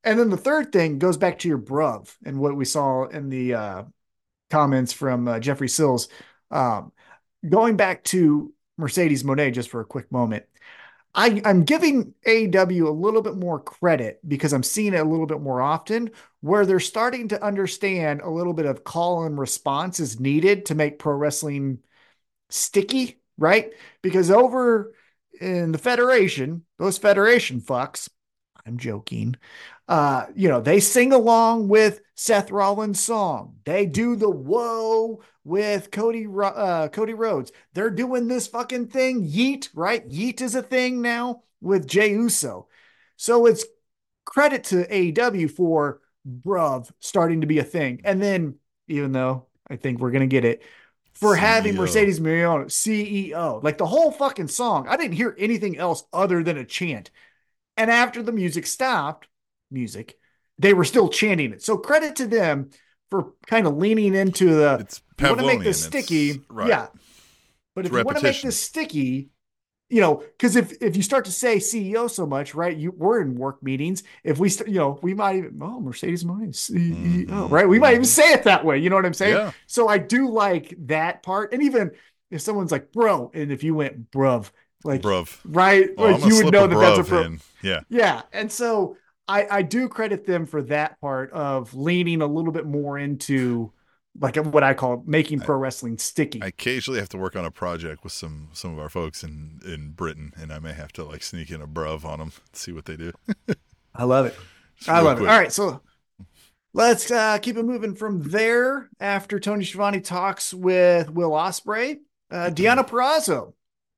And then the third thing goes back to your bruv and what we saw in the uh, comments from uh, Jeffrey Sills. Um, going back to Mercedes Moné just for a quick moment. I, I'm giving A E W a little bit more credit because I'm seeing it a little bit more often where they're starting to understand a little bit of call and response is needed to make pro wrestling sticky, right? Because over in the Federation, those Federation fucks, I'm joking, uh, you know, they sing along with Seth Rollins' song. They do the whoa with Cody uh, Cody Rhodes. They're doing this fucking thing, Yeet, right? Yeet is a thing now with Jey Uso. So it's credit to A E W for bruv starting to be a thing. And then, even though I think we're going to get it, for C E O. having Mercedes Moné, C E O, like the whole fucking song, I didn't hear anything else other than a chant. And after the music stopped, music, they were still chanting it. So credit to them for kind of leaning into the, It's you want to make this Pavlovian, sticky. it's- right. Yeah. But It's if you want to make repetition. this sticky, you know, because if, if you start to say C E O so much, right, you we're in work meetings. If we, st- you know, we might even, oh, Mercedes Moné, C E O, Mhm. right? We might even say it that way. You know what I'm saying? Yeah. So I do like that part. And even if someone's like, bro, and if you went, bruv, like, Bruv. right, Oh, I'm like gonna you would slip know a that that's a bruv pro. in. Yeah. Yeah. And so I, I do credit them for that part of leaning a little bit more into like what I call making pro wrestling sticky. I occasionally have to work on a project with some some of our folks in in Britain, and I may have to like sneak in a bruv on them, see what they do. I love it. Just I real love quick. it. All right. So let's uh, keep it moving from there after Tony Schiavone talks with Will Ospreay. Uh, Deanna Purrazzo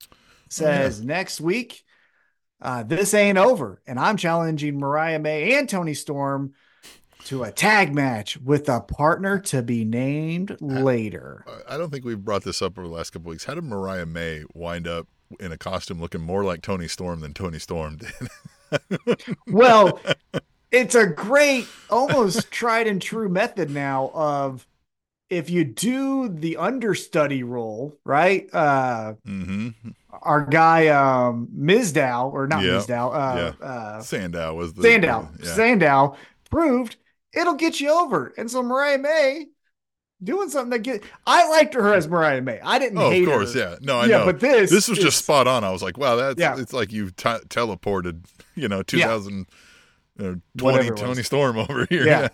says next week, uh, this ain't over. And I'm challenging Mariah May and Tony Storm to a tag match with a partner to be named later. I don't think we've brought this up over the last couple of weeks. How did Mariah May wind up in a costume looking more like Tony Storm than Tony Storm did? Well, it's a great, almost tried and true method now of if you do the understudy role, right? Uh, mm-hmm. our guy, um, Mizdow, or not Yeah. Mizdow, uh, Yeah. uh, Sandow was the Sandow, yeah. Sandow proved it'll get you over. And so Mariah May doing something that get, I liked her as Mariah May. I didn't Oh, hate of course, her. yeah. No, I yeah, know. but this, This was is, just spot on. I was like, wow, that's Yeah. it's like you t- teleported, you know, two thousand twenty Whatever it Tony was. Storm over here. Yeah.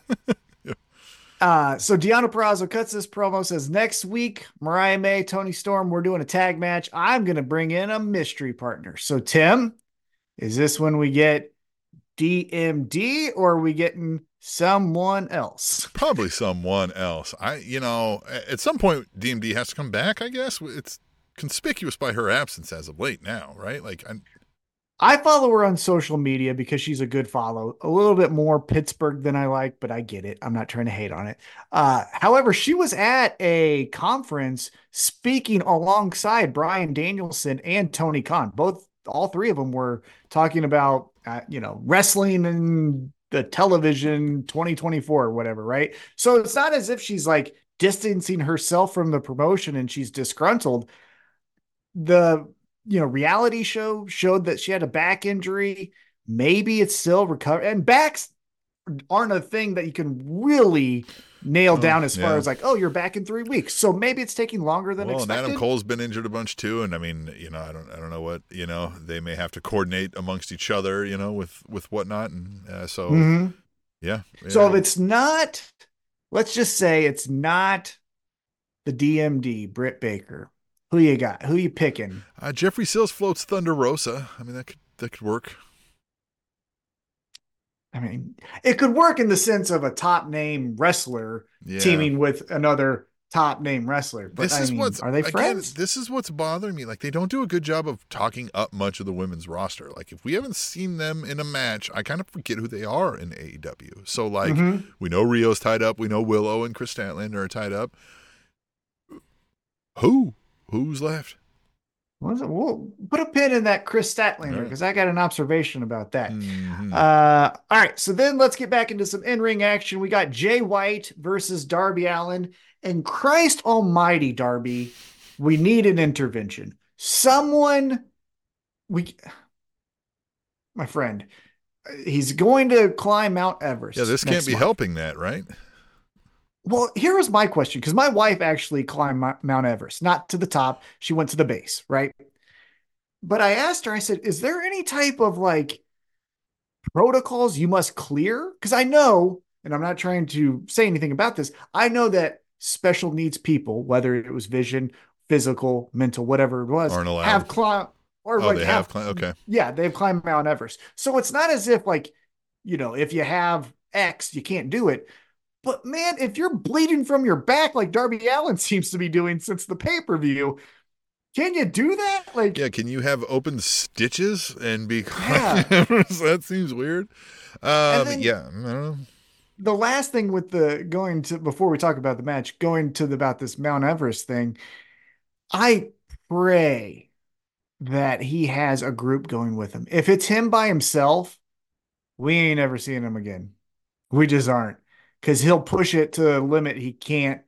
Uh, so Deanna Purrazzo cuts this promo, says next week, Mariah May, Tony Storm, we're doing a tag match. I'm going to bring in a mystery partner. So Tim, is this when we get D M D or are we getting someone else? Probably someone else. I, you know, at some point, D M D has to come back. I guess it's conspicuous by her absence as of late now, right? Like, I, I follow her on social media because she's a good follow. A little bit more Pittsburgh than I like, but I get it. I'm not trying to hate on it. Uh, however, she was at a conference speaking alongside Bryan Danielson and Tony Khan. Both, all three of them were talking about, uh, you know, wrestling and the television twenty twenty-four or whatever, right? So it's not as if she's like distancing herself from the promotion and she's disgruntled. The you know, reality show showed that she had a back injury. Maybe it's still recovered. And backs aren't a thing that you can really nail down as far yeah. as like, oh, you're back in three weeks. So maybe it's taking longer than well, and expected. Adam Cole's been injured a bunch too, and I mean, you know, I don't, I don't know what, you know, they may have to coordinate amongst each other, you know, with with whatnot, and uh, so mm-hmm. yeah, yeah. So if it's not, let's just say it's not the D M D, Britt Baker. Who you got? Who you picking? Uh, Jeffrey Sills floats Thunder Rosa. I mean, that could that could work. I mean, it could work in the sense of a top name wrestler Yeah. teaming with another top name wrestler. But This I is mean, what's are they again, friends? This is what's bothering me. Like, they don't do a good job of talking up much of the women's roster. Like, if we haven't seen them in a match, I kind of forget who they are in A E W. So, like, Mhm. we know Rio's tied up. We know Willow and Chris Statlander are tied up. Who? Who's left? What is it? We'll put a pin in that Chris Statlander All because right. I got an observation about that. Mhm. Uh, all right, so then let's get back into some in-ring action. We got Jay White versus Darby Allin, and Christ Almighty, Darby, we need an intervention. Someone, we, my friend, He's going to climb Mount Yeah, Everest this can't next be month. helping that, right? Well, here was my question because my wife actually climbed Mount Everest, not to the top. She went to the base, right? But I asked her, I said, is there any type of like protocols you must clear? Because I know, and I'm not trying to say anything about this, I know that special needs people, whether it was vision, physical, mental, whatever it was, Aren't allowed. have climbed or Oh, like they have, have. Cl- okay. yeah, they've climbed Mount Everest. So it's not as if like, you know, if you have X, you can't do it. But man, if you're bleeding from your back like Darby Allin seems to be doing since the pay per view, can you do that? Like, Yeah, can you have open stitches and be yeah. that seems weird. And Um, then yeah, I don't know. the last thing with the going to before we talk about the match, going to the, about this Mount Everest thing, I pray that he has a group going with him. If it's him by himself, we ain't ever seeing him again. We just aren't because he'll push it to a limit he can't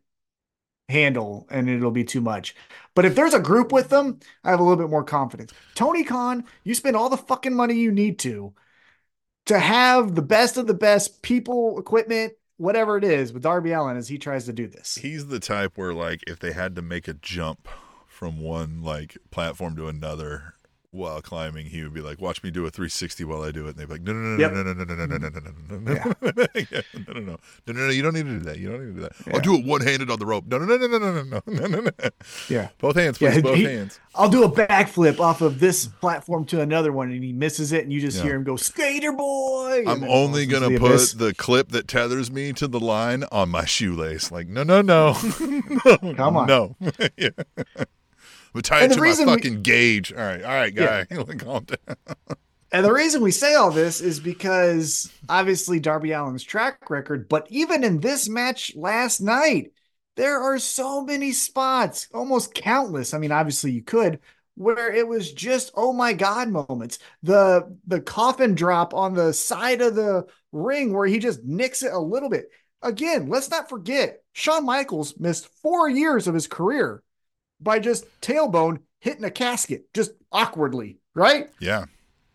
handle and it'll be too much. But if there's a group with them, I have a little bit more confidence. Tony Khan, you spend all the fucking money you need to to have the best of the best people, equipment, whatever it is with Darby Allin as he tries to do this. He's the type where, like, if they had to make a jump from one like platform to another while climbing, he would be like, "Watch me do a three sixty while I do it." And they'd be like, "No, no, no, Yep. no, no, no, no, no, no, no, no, no, no, no, no, no, no, no, no, you don't need to do that. You don't need to do that. Yeah. I'll do it one handed on the rope. No, no, no, no, no, no, no, no, no, no. Yeah. Both hands, please. Yeah, Both he- hands. I'll do a backflip off of this platform to another one, and he misses it, and you just Yeah. hear him go, "Skater boy!" and I'm then only falls into gonna the put abyss. the clip that tethers me to the line on my shoelace. Like, no, no, no, no, Come on. no. Yeah. I'm gonna tie it And the to my reason we- fucking gauge. All right, all right, guy. Calm down. And the reason we say all this is because obviously Darby Allin's track record, but even in this match last night, there are so many spots, almost countless. I mean, obviously you could, where it was just oh my god moments. The the coffin drop on the side of the ring where he just nicks it a little bit. Again, let's not forget, Shawn Michaels missed four years of his career by just tailbone hitting a casket, just awkwardly, right? Yeah.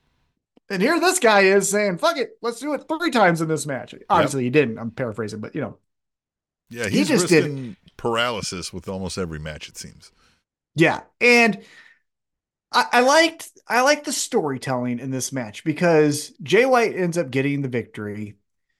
And here this guy is saying, fuck it, let's do it three times in this match. Obviously, he didn't. I'm paraphrasing, but you know. Yeah, He he's just did risking paralysis with almost every match, it seems. Yeah. And I, I liked I liked the storytelling in this match because Jay White ends up getting the victory.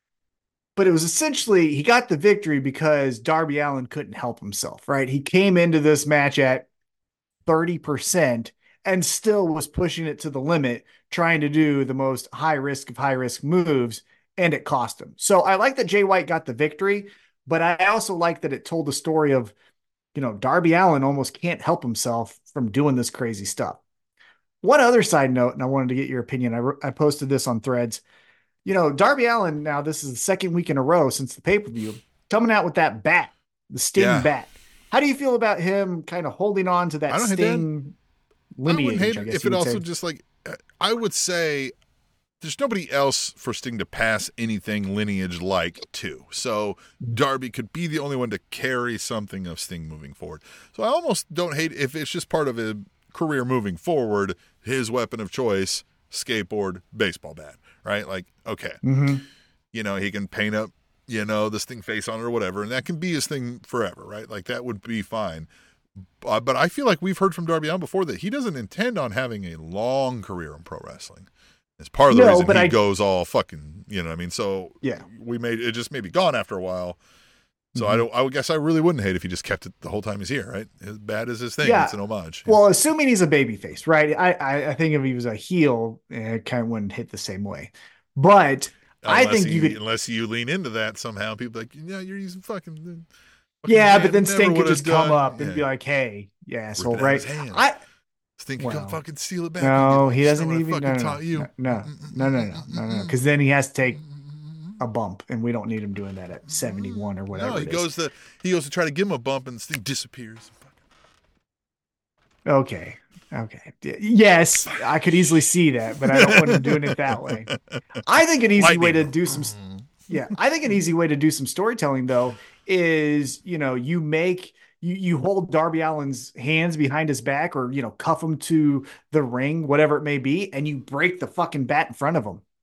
But it was essentially he got the victory because Darby Allin couldn't help himself, right? He came into this match at thirty percent and still was pushing it to the limit, trying to do the most high risk of high risk moves, and it cost him. So I like that Jay White got the victory, but I also like that it told the story of, you know, Darby Allin almost can't help himself from doing this crazy stuff. One other side note, and I wanted to get your opinion. I, I posted this on Threads. You know, Darby Allin, now this is the second week in a row since the pay-per-view, coming out with that bat, the Sting Yeah. bat. How do you feel about him kind of holding on to that I don't hate Sting I wouldn't lineage? hate I it guess if you it would also say. just like, I would say there's nobody else for Sting to pass anything lineage like to. So Darby could be the only one to carry something of Sting moving forward. So I almost don't hate if it's just part of a career moving forward, his weapon of choice, skateboard, baseball bat, right? Like, okay, Mm-hmm. you know, he can paint up, you know, the Sting face on it or whatever, and that can be his thing forever, right? Like that would be fine. Uh, but I feel like we've heard from Darby Allin before that he doesn't intend on having a long career in pro wrestling. It's part of the No, reason but he I- goes all fucking, you know what I mean? So Yeah. we made it just maybe gone after a while. So I Mhm. don't, I would guess I really wouldn't hate if he just kept it the whole time he's here, right? As bad as his thing, Yeah. it's an homage. Well, assuming he's a babyface, right? I, I I think if he was a heel, eh, it kind of wouldn't hit the same way. But I Unless think you he- could, unless you lean into that somehow, people are like, yeah, you're using fucking. fucking yeah, man, but then never Sting could would've just come done- up and yeah. be like, "Hey, yeah, asshole," Rip it out of right? his hand. I Sting can come Well, fucking steal it back. no, again. he Just doesn't know what I even. No, fucking no, taught you. no, no, no, no, no, no, because then he has to take a bump, and we don't need him doing that at seventy-one or whatever. No, he it is. goes to he goes to try to give him a bump, and Sting disappears. Okay. Okay. Yes, I could easily see that, but I don't want him doing it that way. I think an easy way to Lightning. do some yeah, I think an easy way to do some storytelling though is, you know, you make you you hold Darby Allin's hands behind his back or, you know, cuff him to the ring, whatever it may be, and you break the fucking bat in front of him.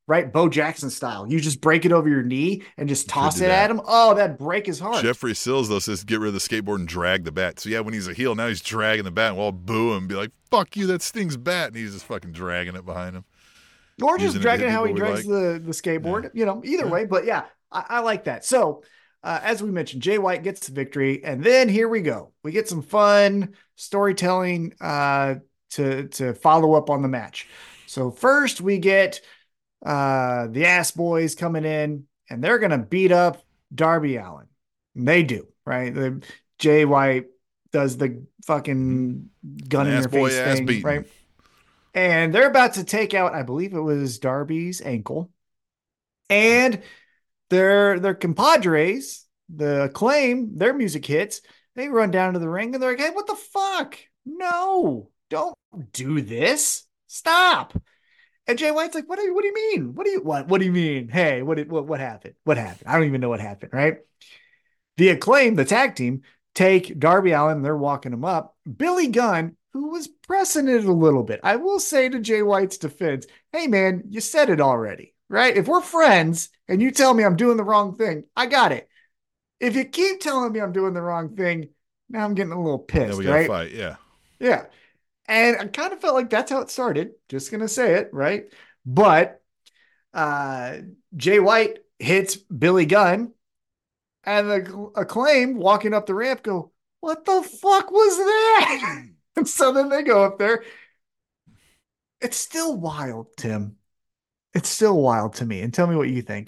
right? Bo Jackson style. You just break it over your knee and just toss it that. at him. Oh, that'd break his heart. Jeffrey Sills, though, says get rid of the skateboard and drag the bat. So, yeah, when he's a heel, now he's dragging the bat and we'll all boo him and be like, fuck you, that Sting's bat. And he's just fucking dragging it behind him. Or just Using it to dragging hit how he people we drags like. the, the skateboard, Yeah. you know, either Yeah. way. But yeah, I, I like that. So, uh, as we mentioned, Jay White gets the victory. And then here we go. We get some fun storytelling uh, to, to follow up on the match. So, first we get uh, the Ass Boys coming in, and they're going to beat up Darby Allin. And they do, right? The, Jay White does the fucking gun in Ass your boy face ass thing, beating. right? And they're about to take out, I believe it was Darby's ankle. And their their compadres, the Acclaim, their music hits. They run down to the ring and they're like, hey, what the fuck? No, don't do this. Stop. And Jay White's like, what do you, what do you mean? What do you what? What do you mean? Hey, what did what what happened? What happened? I don't even know what happened, right? The Acclaim, the tag team, take Darby Allin, and they're walking him up. Billy Gunn, who was pressing it a little bit. I will say to Jay White's defense, hey man, you said it already, right? If we're friends and you tell me I'm doing the wrong thing, I got it. If you keep telling me I'm doing the wrong thing, now I'm getting a little pissed, Then we got to right? fight, yeah. Yeah. And I kind of felt like that's how it started. Just going to say it, right? But uh, Jay White hits Billy Gunn, and the Acclaim walking up the ramp go, what the fuck was that? And so then they go up there. It's still wild, Tim. It's still wild to me. And tell me what you think.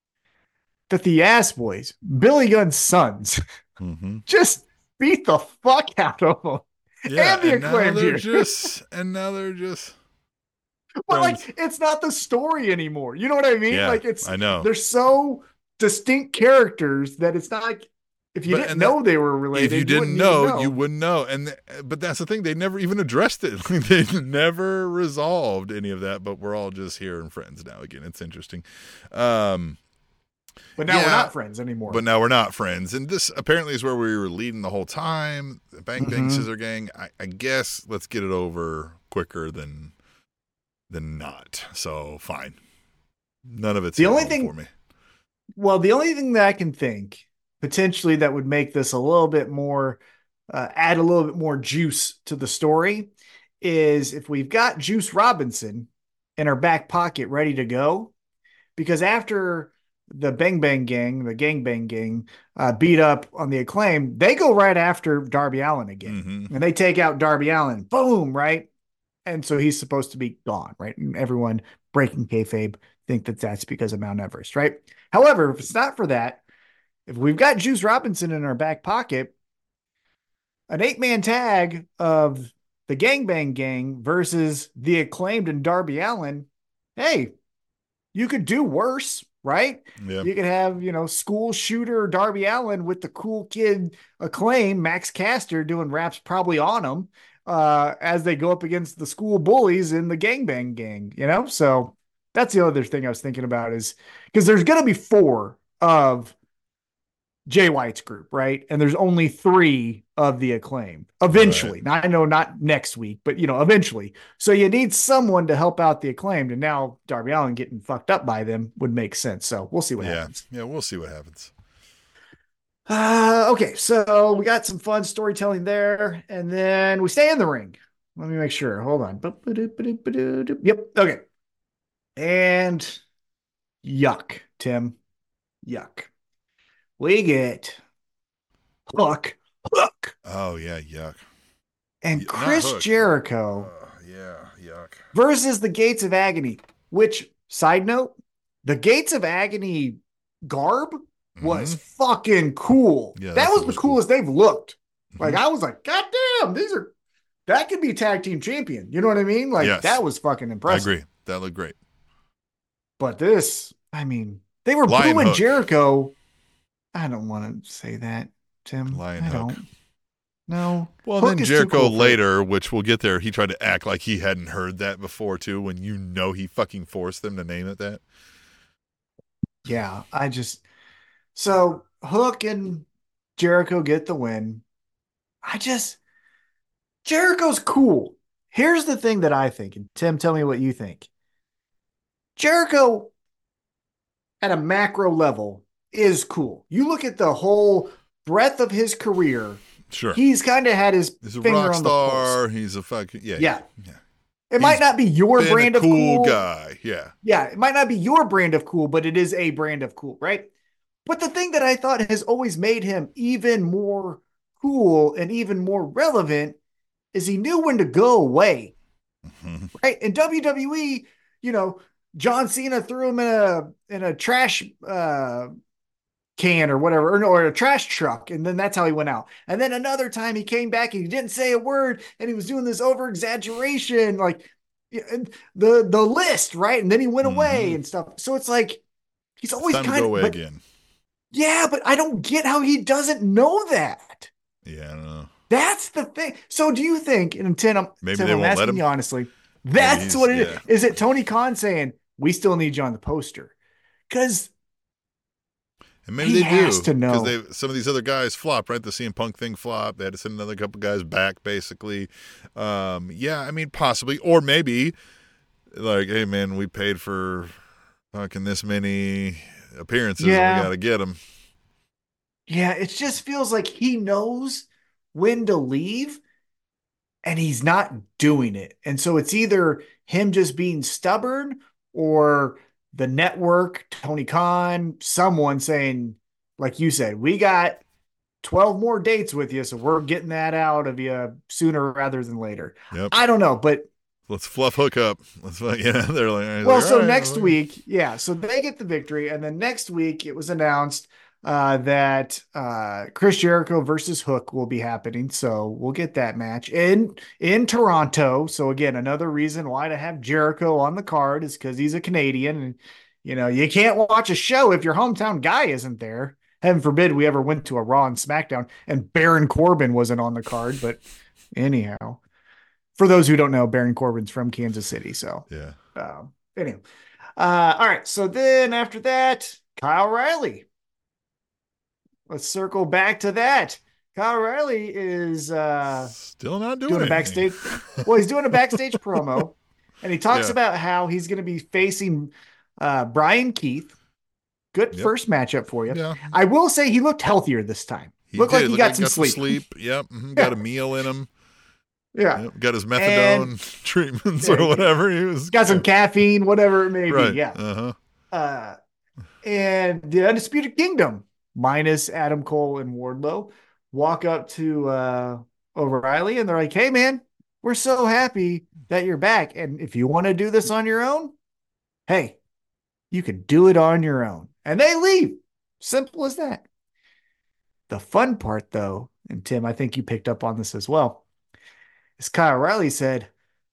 That the Ass Boys, Billy Gunn's sons, Mm-hmm. just beat the fuck out of them. Yeah, And the and now Acclaimed they're here. just, and now they're just, But friends. like, it's not the story anymore. You know what I mean? Yeah, like, it's I know. they're so distinct characters that it's not like if you But- didn't and know that- they were related. if you didn't wouldn't know, even know, you wouldn't know. And th- but that's the thing; they never even addressed it. They never resolved any of that. But we're all just here and friends now again. It's interesting. Um, But now we're yeah, not friends anymore. but now we're not friends. And this apparently is where we were leading the whole time. The Bang Bang Mhm. Scissor Gang. I, I guess let's get it over quicker than than not. So fine. None of it's The only hit home thing- for me. Well, the only thing that I can think potentially that would make this a little bit more, uh, add a little bit more juice to the story is if we've got Juice Robinson in our back pocket ready to go, because after the Bang Bang Gang, the Gang Bang Gang, uh, beat up on the Acclaim, they go right after Darby Allin again. Mhm. And they take out Darby Allin. Boom, right? And so he's supposed to be gone, right? And everyone breaking kayfabe think that that's because of Mount Everest, right? However, if it's not for that, if we've got Juice Robinson in our back pocket, an eight-man tag of the Gangbang Gang versus the Acclaimed and Darby Allin, hey, you could do worse, right? Yeah. You could have, you know, school shooter Darby Allin with the cool kid Acclaim, Max Caster, doing raps probably on him uh, as they go up against the school bullies in the Gangbang Gang, you know? So that's the other thing I was thinking about is because there's going to be four of Jay White's group, right? And there's only three of the Acclaim eventually. Now, I know not next week, but you know, eventually. So you need someone to help out the Acclaimed. And now Darby Allin getting fucked up by them would make sense. So we'll see what Yeah. happens. Yeah. We'll see what happens. Uh, okay, so we got some fun storytelling there, and then we stay in the ring. Let me make sure. Hold on. Yep. Okay. And yuck, Tim. Yuck. We get Hook, Hook, Oh yeah. Yuck. and Y- not Chris Hook. Jericho Uh, yeah. Yuck. versus the Gates of Agony. Which, side note, the Gates of Agony garb was Mhm. fucking cool. Yeah, that that was shit the was cool. coolest they've looked. Like Mhm. I was like, God damn, these are that could be tag team champion. You know what I mean? Like Yes. that was fucking I impressive. agree. That looked great. But this, I mean, they were Lion booing Hook. Jericho. I don't want to say that, Tim. Lion I Hook. don't. No. Well, Hook then is too Jericho cool for it. later, which we'll get there, he tried to act like he hadn't heard that before too. When you know he fucking forced them to name it that. Yeah, I just so Hook and Jericho get the win. I just Jericho's cool. Here's the thing that I think, and Tim, tell me what you think. Jericho at a macro level is cool. You look at the whole breadth of his career. Sure. He's kind of had his He's a finger rock on the star. pulse. He's a fucking yeah. Yeah. yeah. It might He's not be your been brand a of cool cool guy. Yeah. Yeah, it might not be your brand of cool, but it is a brand of cool, right? But the thing that I thought has always made him even more cool and even more relevant is he knew when to go away, Mm-hmm. right? In W W E, you know, John Cena threw him in a in a trash uh, can or whatever, or, no, or a trash truck, and then that's how he went out. And then another time he came back and he didn't say a word, and he was doing this over exaggeration, like the the list, right? And then he went away Mm-hmm. and stuff. So it's like he's It's always time to kind go of away but, again. yeah, but I don't get how he doesn't know that. Yeah, I don't know. That's the thing. So do you think, and Tim, I'm, Maybe Tim, they I'm won't let asking him. you honestly, that's what it yeah. is. Is it Tony Khan saying, we still need you on the poster? Because And maybe he they has do to know. because they some of these other guys flop, right? The C M Punk thing flopped. They had to send another couple guys back, basically. Um, yeah, I mean, possibly, or maybe like, hey, man, we paid for fucking this many appearances. Yeah. And we got to get them. Yeah, it just feels like he knows when to leave and he's not doing it. And so it's either him just being stubborn or the network, Tony Khan, someone saying, like you said, we got twelve more dates with you, so we're getting that out of you sooner rather than later. Yep. I don't know, but let's fluff hook up. Let's yeah. They're like, well, like, so right, next like, week, yeah, so they get the victory, and then next week it was announced uh, that uh, Chris Jericho versus Hook will be happening. So we'll get that match in in Toronto. So again, another reason why to have Jericho on the card is because he's a Canadian, and you know you can't watch a show if your hometown guy isn't there. Heaven forbid we ever went to a Raw and SmackDown and Baron Corbin wasn't on the card. But anyhow, for those who don't know, Baron Corbin's from Kansas City. So yeah. um, anyway, uh, all right. So then after that, Kyle O'Reilly. Let's circle back to that. Kyle O'Reilly is uh, Still not doing, doing a anything. backstage. Well, he's doing a backstage promo, and he talks Yeah. about how he's going to be facing uh, Brian Keith. Good Yep. first matchup for you. Yeah. I will say he looked healthier this time. He looked did. like he Looked got like some got sleep. Some sleep. Yep. Mm-hmm. Yeah. Got a meal in him. Yeah. Yep. Got his methadone And, treatments yeah, or whatever. He was got some caffeine, whatever it may right. be. Yeah. Uh-huh. Uh, and the Undisputed Kingdom, minus Adam Cole and Wardlow, walk up to uh, O'Reilly and they're like, hey, man, we're so happy that you're back. And if you want to do this on your own, hey, you can do it on your own. And they leave. Simple as that. The fun part, though, and Tim, I think you picked up on this as well, is Kyle O'Reilly said,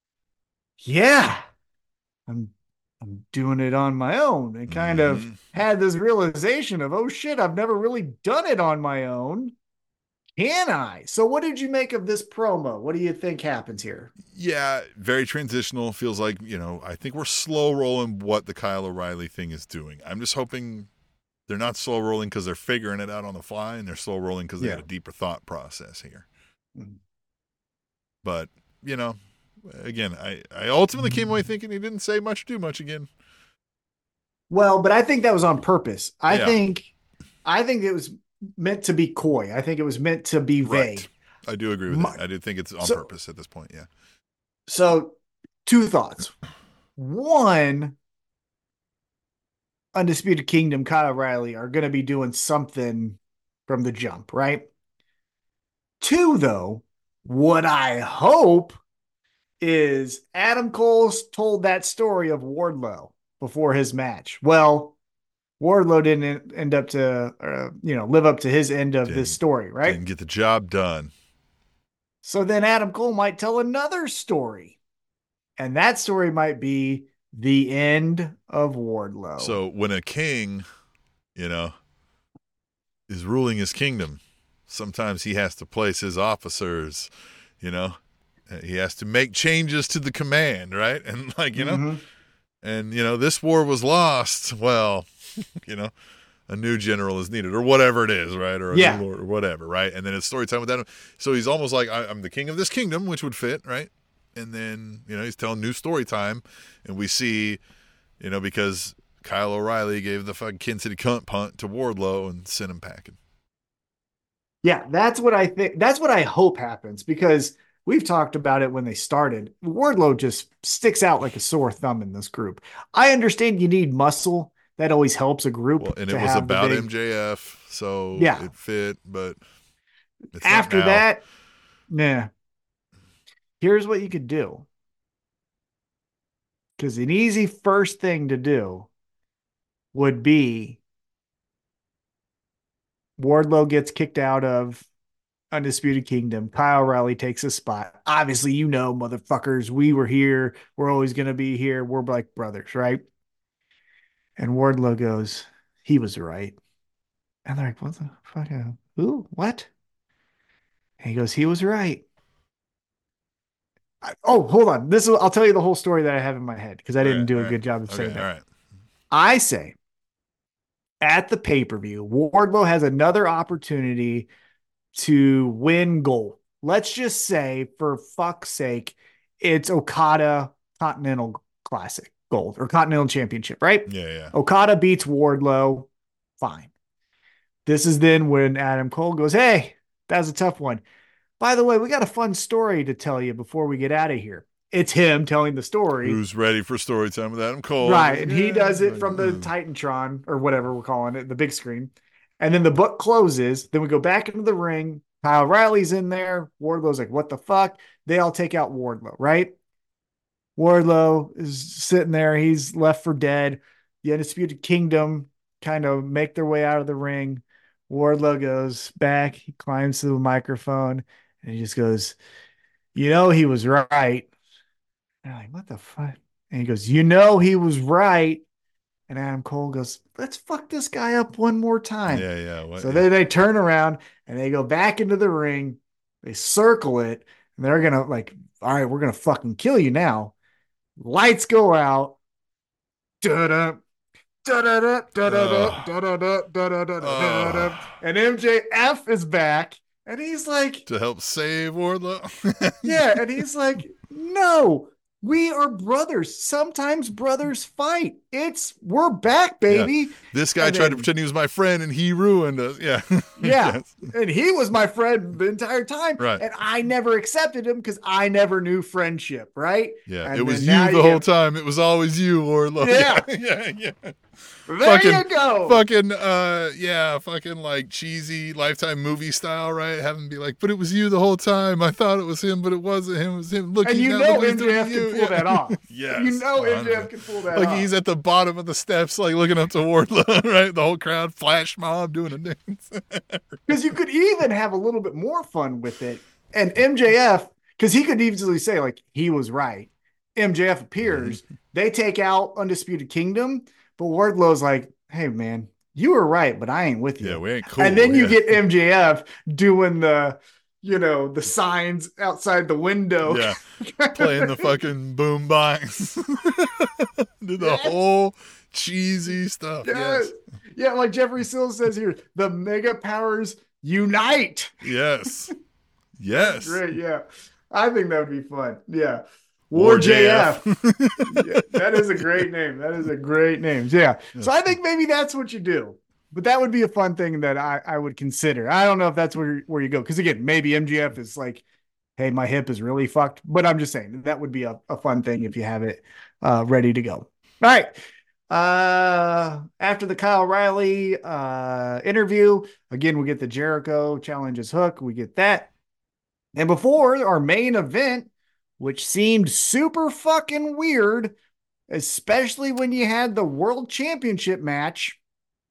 yeah, I'm I'm doing it on my own, and kind Mm-hmm. of had this realization of, oh shit, I've never really done it on my own. Can I? So what did you make of this promo? What do you think happens here? Yeah, very transitional. Feels like, you know, I think we're slow rolling what the Kyle O'Reilly thing is doing. I'm just hoping they're not slow rolling because they're figuring it out on the fly, and they're slow rolling because they Yeah. had a deeper thought process here. Mhm. But, you know, again, I, I ultimately came away thinking he didn't say much, do much again. Well, but I think that was on purpose. I Yeah. think I think it was meant to be coy. I think it was meant to be vague. Right. I do agree with My- that. I do think it's on So- purpose at this point, yeah. So, two thoughts. One, Undisputed Kingdom, Kyle O'Reilly are going to be doing something from the jump, right? Two, though, what I hope is Adam Cole's told that story of Wardlow before his match. Well, Wardlow didn't end up to, uh, you know, live up to his end of Didn't- this story, right? Didn't get the job done. So then Adam Cole might tell another story. And that story might be the end of Wardlow. So when a king, you know, is ruling his kingdom, sometimes he has to place his officers, you know, he has to make changes to the command, right? And like, you know, Mhm. and, you know, this war was lost. Well, you know, a new general is needed or whatever it is, right? Or a Yeah. new lord or whatever, right? And then it's story time with that. So he's almost like, I, I'm the king of this kingdom, which would fit, right? And then, you know, he's telling new story time, and we see You know, because Kyle O'Reilly gave the fucking Kansas City cunt punt to Wardlow and sent him packing. Yeah, that's what I think. That's what I hope happens, because we've talked about it when they started. Wardlow just sticks out like a sore thumb in this group. I understand you need muscle. That always helps a group. Well, and to it was have about the big... M J F, so yeah. it fit, but it's after not now. that, nah. Here's what you could do. Because an easy first thing to do would be Wardlow gets kicked out of Undisputed Kingdom. Kyle O'Reilly takes a spot. Obviously, you know, motherfuckers, we were here. We're always going to be here. We're like brothers, right? And Wardlow goes, he was right. And they're like, what the fuck? Who? What? And he goes, he was right. I, oh, hold on. This is, I'll tell you the whole story that I have in my head, because I didn't right, do a right. good job of okay, saying that. All right. I say at the pay-per-view, Wardlow has another opportunity to win gold. Let's just say, for fuck's sake, it's Okada Continental Classic gold or Continental Championship, right? Yeah, yeah. Okada beats Wardlow. Fine. This is then when Adam Cole goes, hey, that was a tough one. By the way, we got a fun story to tell you before we get out of here. It's him telling the story. Who's ready for story time with Adam Cole? Right. And he Yeah. does it from the Titantron or whatever we're calling it, the big screen. And then the book closes. Then we go back into the ring. Kyle O'Reilly's in there. Wardlow's like, what the fuck? They all take out Wardlow, right? Wardlow is sitting there. He's left for dead. The Undisputed Kingdom kind of make their way out of the ring. Wardlow goes back. He climbs to the microphone and he just goes, you know, he was right. And I'm like, what the fuck? And he goes, you know, he was right. And Adam Cole goes, let's fuck this guy up one more time. Yeah, yeah. What, so yeah. then they turn around and they go back into the ring. They circle it. And they're going to like, all right, we're going to fucking kill you now. Lights go out. Da-da. Da-da-da, da-da-da, da-da-da, da-da-da, da-da-da. And M J F is back. And he's like, to help save Wardlow. yeah. And he's like, no. We are brothers. Sometimes brothers fight. It's we're back, baby. Yeah. This guy and tried then, to pretend he was my friend and he ruined us. Yeah. Yeah. Yes. And he was my friend the entire time. Right. And I never accepted him because I never knew friendship, right? Yeah. And it was you you the you whole get, time. It was always you, Wardlow. Yeah. Yeah. Yeah. yeah. There fucking, you go. Fucking, uh, yeah, fucking like cheesy Lifetime movie style, right? Having be like, but it was you the whole time. I thought it was him, but it wasn't him. It was him. Look, and you now, know look M J F can pull yeah. that off. Yes. You know one hundred percent. M J F can pull that like off. Like he's at the bottom of the steps, like looking up to Wardlow, right? The whole crowd, flash mob doing a dance. Because you could even have a little bit more fun with it. And M J F, because he could easily say, like, he was right. M J F appears. Mm-hmm. They take out Undisputed Kingdom, but Wardlow's like, hey, man, you were right, but I ain't with you. Yeah, we ain't cool. And then you yeah. get M J F doing the, you know, the signs outside the window. Yeah, playing the fucking boombox. Do the yes. whole cheesy stuff. Yes. Yes. Yeah, like Jeffrey Sills says here, the mega powers unite. Yes. Yes. Great, yeah. I think that would be fun. Yeah. War, War J F. J F. Yeah, that is a great name. That is a great name. Yeah. So I think maybe that's what you do. But that would be a fun thing that I, I would consider. I don't know if that's where, where you go. Because again, maybe M J F is like, hey, my hip is really fucked. But I'm just saying that would be a, a fun thing if you have it uh, ready to go. All right. Uh, after the Kyle O'Reilly uh, interview, again, we get the Jericho challenges hook. We get that. And before our main event, which seemed super fucking weird, especially when you had the world championship match,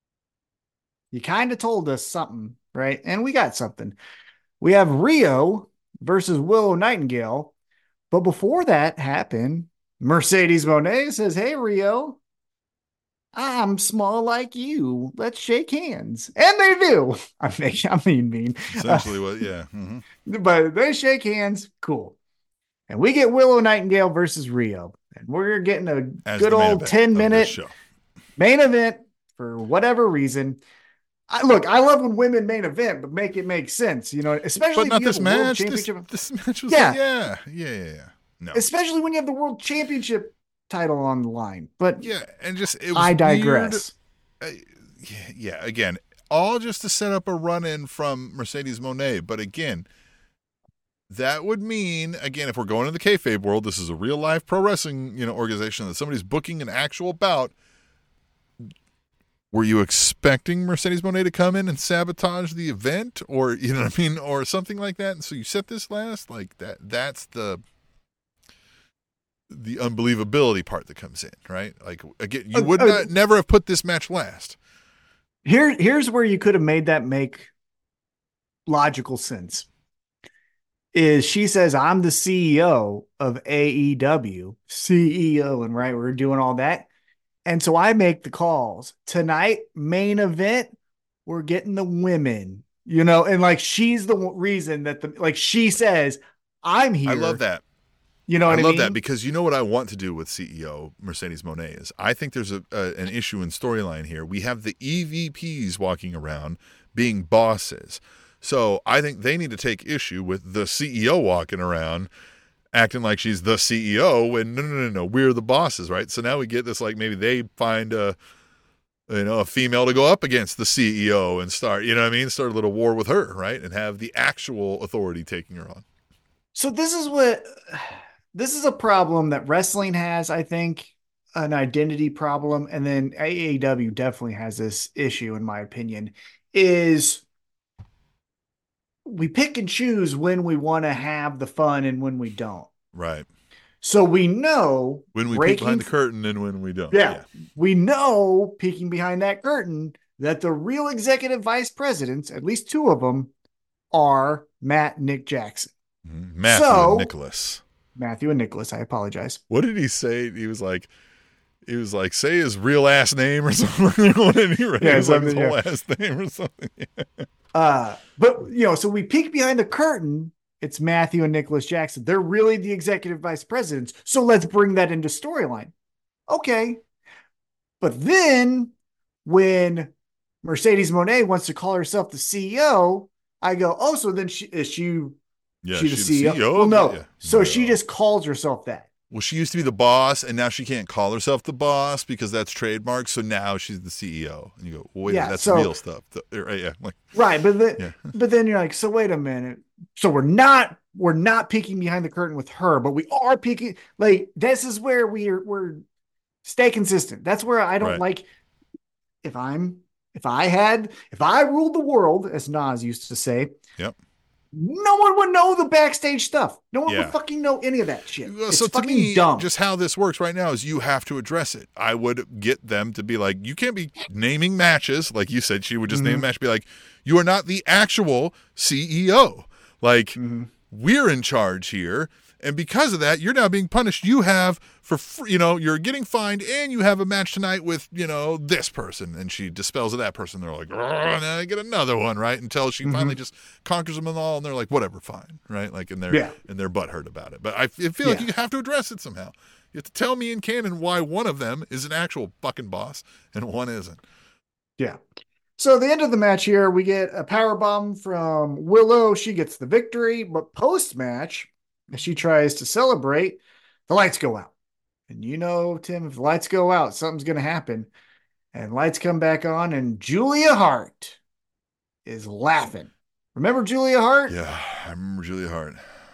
you kind of told us something, right? And we got something. We have Rio versus Willow Nightingale. But before that happened, Mercedes Moné says, hey, Rio, I'm small like you. Let's shake hands. And they do. I mean, I mean, mean. Essentially what, yeah. Mm-hmm. But they shake hands. Cool. And we get Willow Nightingale versus Rio. And we're getting a As good old ten minute main event for whatever reason. I, look, I love when women main event, but make it make sense, you know, especially but not if you this have the match. World Championship. This, this match was yeah. like, yeah, yeah, yeah, yeah. No. Especially when you have the World Championship title on the line. But Yeah, and just it was I weird. digress. Uh, yeah, again, all just to set up a run-in from Mercedes Moné. But again, that would mean, again, if we're going to the kayfabe world, this is a real-life pro wrestling, you know, organization that somebody's booking an actual bout. Were you expecting Mercedes Moné to come in and sabotage the event, or you know what I mean, or something like that? And so you set this last, like that. That's the the unbelievability part that comes in, right? Like again, you would uh, not never have put this match last. Here, here's where you could have made that make logical sense. Is she says, I'm the C E O of A E W, C E O, and right, we're doing all that. And so I make the calls. Tonight, main event, we're getting the women, you know, and like she's the reason that the, like she says, I'm here. I love that. You know what I, mean? I love that because you know what I want to do with C E O Mercedes Moné is I think there's a, a an issue in storyline here. We have the E V Ps walking around being bosses. So I think they need to take issue with the C E O walking around acting like she's the C E O when no, no, no, no, we're the bosses, right? So now we get this, like maybe they find a, you know, a female to go up against the C E O and start, you know what I mean? Start a little war with her, right? And have the actual authority taking her on. So this is what, this is a problem that wrestling has, I think, an identity problem. And then A E W definitely has this issue, in my opinion, is we pick and choose when we want to have the fun and when we don't. Right. So we know when we breaking, peek behind the curtain and when we don't. Yeah, yeah. We know peeking behind that curtain that the real executive vice presidents, at least two of them, are Matt, Nick Jackson. Mm-hmm. Matthew so, and Nicholas. Matthew and Nicholas. I apologize. What did he say? He was like, he was like, say his real ass name or something. What did he write? Yeah, his, like his whole yeah. last name or something. Yeah. Uh, but you know, so we peek behind the curtain. It's Matthew and Nicholas Jackson. They're really the executive vice presidents. So let's bring that into storyline. Okay. But then when Mercedes Moné wants to call herself the C E O, I go, oh, so then she is she, yeah, she the she C E O? The C E O? Well, no. Yeah. So no. she just calls herself that. Well, she used to be the boss, and now she can't call herself the boss because that's trademarked. So now she's the C E O, and you go, well, "Wait, yeah, that's so, real stuff." Right? Yeah, like, right. But then, yeah. but then you're like, "So wait a minute." So we're not we're not peeking behind the curtain with her, but we are peeking. Like this is where we're we're stay consistent. That's where I don't right. like. If I'm if I had if I ruled the world, as Nas used to say. Yep. No one would know the backstage stuff. No one yeah. would fucking know any of that shit. It's so to fucking me, dumb. Just how this works right now is you have to address it. I would get them to be like, you can't be naming matches. Like you said, she would just mm-hmm. name a match, be like, you are not the actual C E O. Like, mm-hmm. we're in charge here. And because of that, you're now being punished. You have for free, you know, you're getting fined and you have a match tonight with, you know, this person. And she dispels of that person. They're like, and I get another one, right? Until she mm-hmm. finally just conquers them all. And they're like, whatever, fine. Right. Like, and they're, yeah. and they're butthurt about it. But I feel yeah. like you have to address it somehow. You have to tell me in canon why one of them is an actual fucking boss and one isn't. Yeah. So the end of the match here, we get a power bomb from Willow. She gets the victory, but post match, as she tries to celebrate, the lights go out. And you know, Tim, if the lights go out, something's going to happen. And lights come back on, and Julia Hart is laughing. Remember Julia Hart? Yeah, I remember Julia Hart.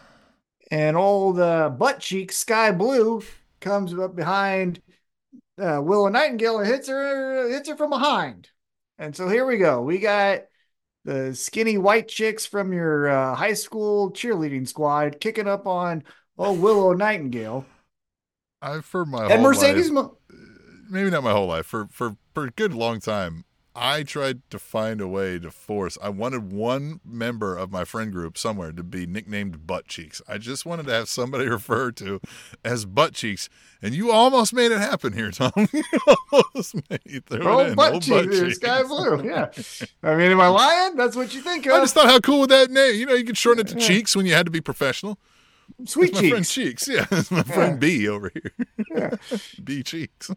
And old uh, butt cheek Sky Blue comes up behind uh, Willow Nightingale and hits her, hits her from behind. And so here we go. We got the skinny white chicks from your uh, high school cheerleading squad kicking up on oh Willow Nightingale. I've for my and whole Mercedes, life, maybe not my whole life, for for for a good long time, I tried to find a way to force. I wanted one member of my friend group somewhere to be nicknamed Butt Cheeks. I just wanted to have somebody referred to as Butt Cheeks, and you almost made it happen here, Tom. You almost made it. Oh, Butt Cheeks, butt cheeks. Sky Blue. Yeah. I mean, am I lying? That's what you think of. I just thought, how cool with that name? You know, you could shorten it to yeah. Cheeks when you had to be professional. Sweet That's Cheeks. My friend Cheeks. Yeah, that's my friend yeah. B over here. Yeah. B Cheeks.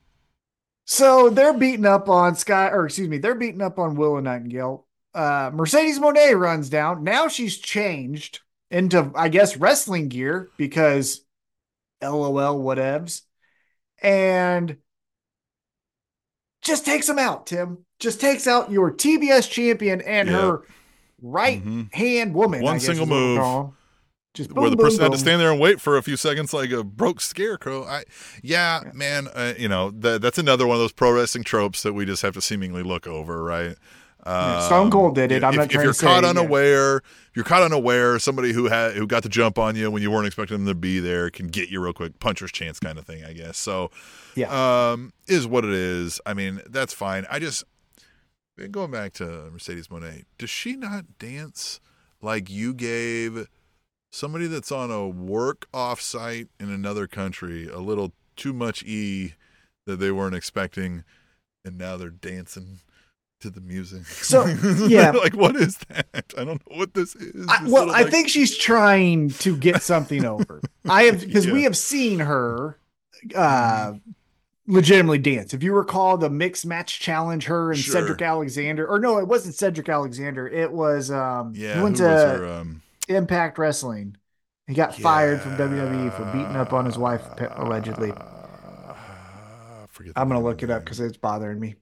So they're beating up on Sky, or excuse me, they're beating up on Willow Nightingale. Uh, Mercedes Moné runs down. Now she's changed into, I guess, wrestling gear because LOL whatevs. and just takes him out, Tim. Just takes out your T B S champion and Yep. her right Mm-hmm. hand woman. One I guess single is what we're move. calling. Just boom, Where the boom, person had to boom. stand there and wait for a few seconds like a broke scarecrow. I, yeah, Yeah. man, uh, you know, that, that's another one of those pro wrestling tropes that we just have to seemingly look over, right? Yeah, Stone Cold did it. Um, I'm if, not if trying you're to say, caught yeah. unaware, if you're caught unaware, somebody who had who got the jump on you when you weren't expecting them to be there can get you real quick, puncher's chance kind of thing, I guess. So, Yeah. um, is what it is. I mean, that's fine. I just going back to Mercedes Moné. Does she not dance like you gave somebody that's on a work off-site in another country a little too much E that they weren't expecting, and now they're dancing to the music? So, yeah. Like, what is that? I don't know what this is. I, This well, little, I like- think she's trying to get something over. I have because we Yeah. have seen her uh, legitimately dance. If you recall the mixed match challenge, her and Sure. Cedric Alexander, or no, it wasn't Cedric Alexander. It was um, Yeah, he went who to was her, um, Impact Wrestling. He got fired from W W E for beating up on his wife pe- allegedly. Uh, forget the I'm gonna name look of it up the because it's bothering me.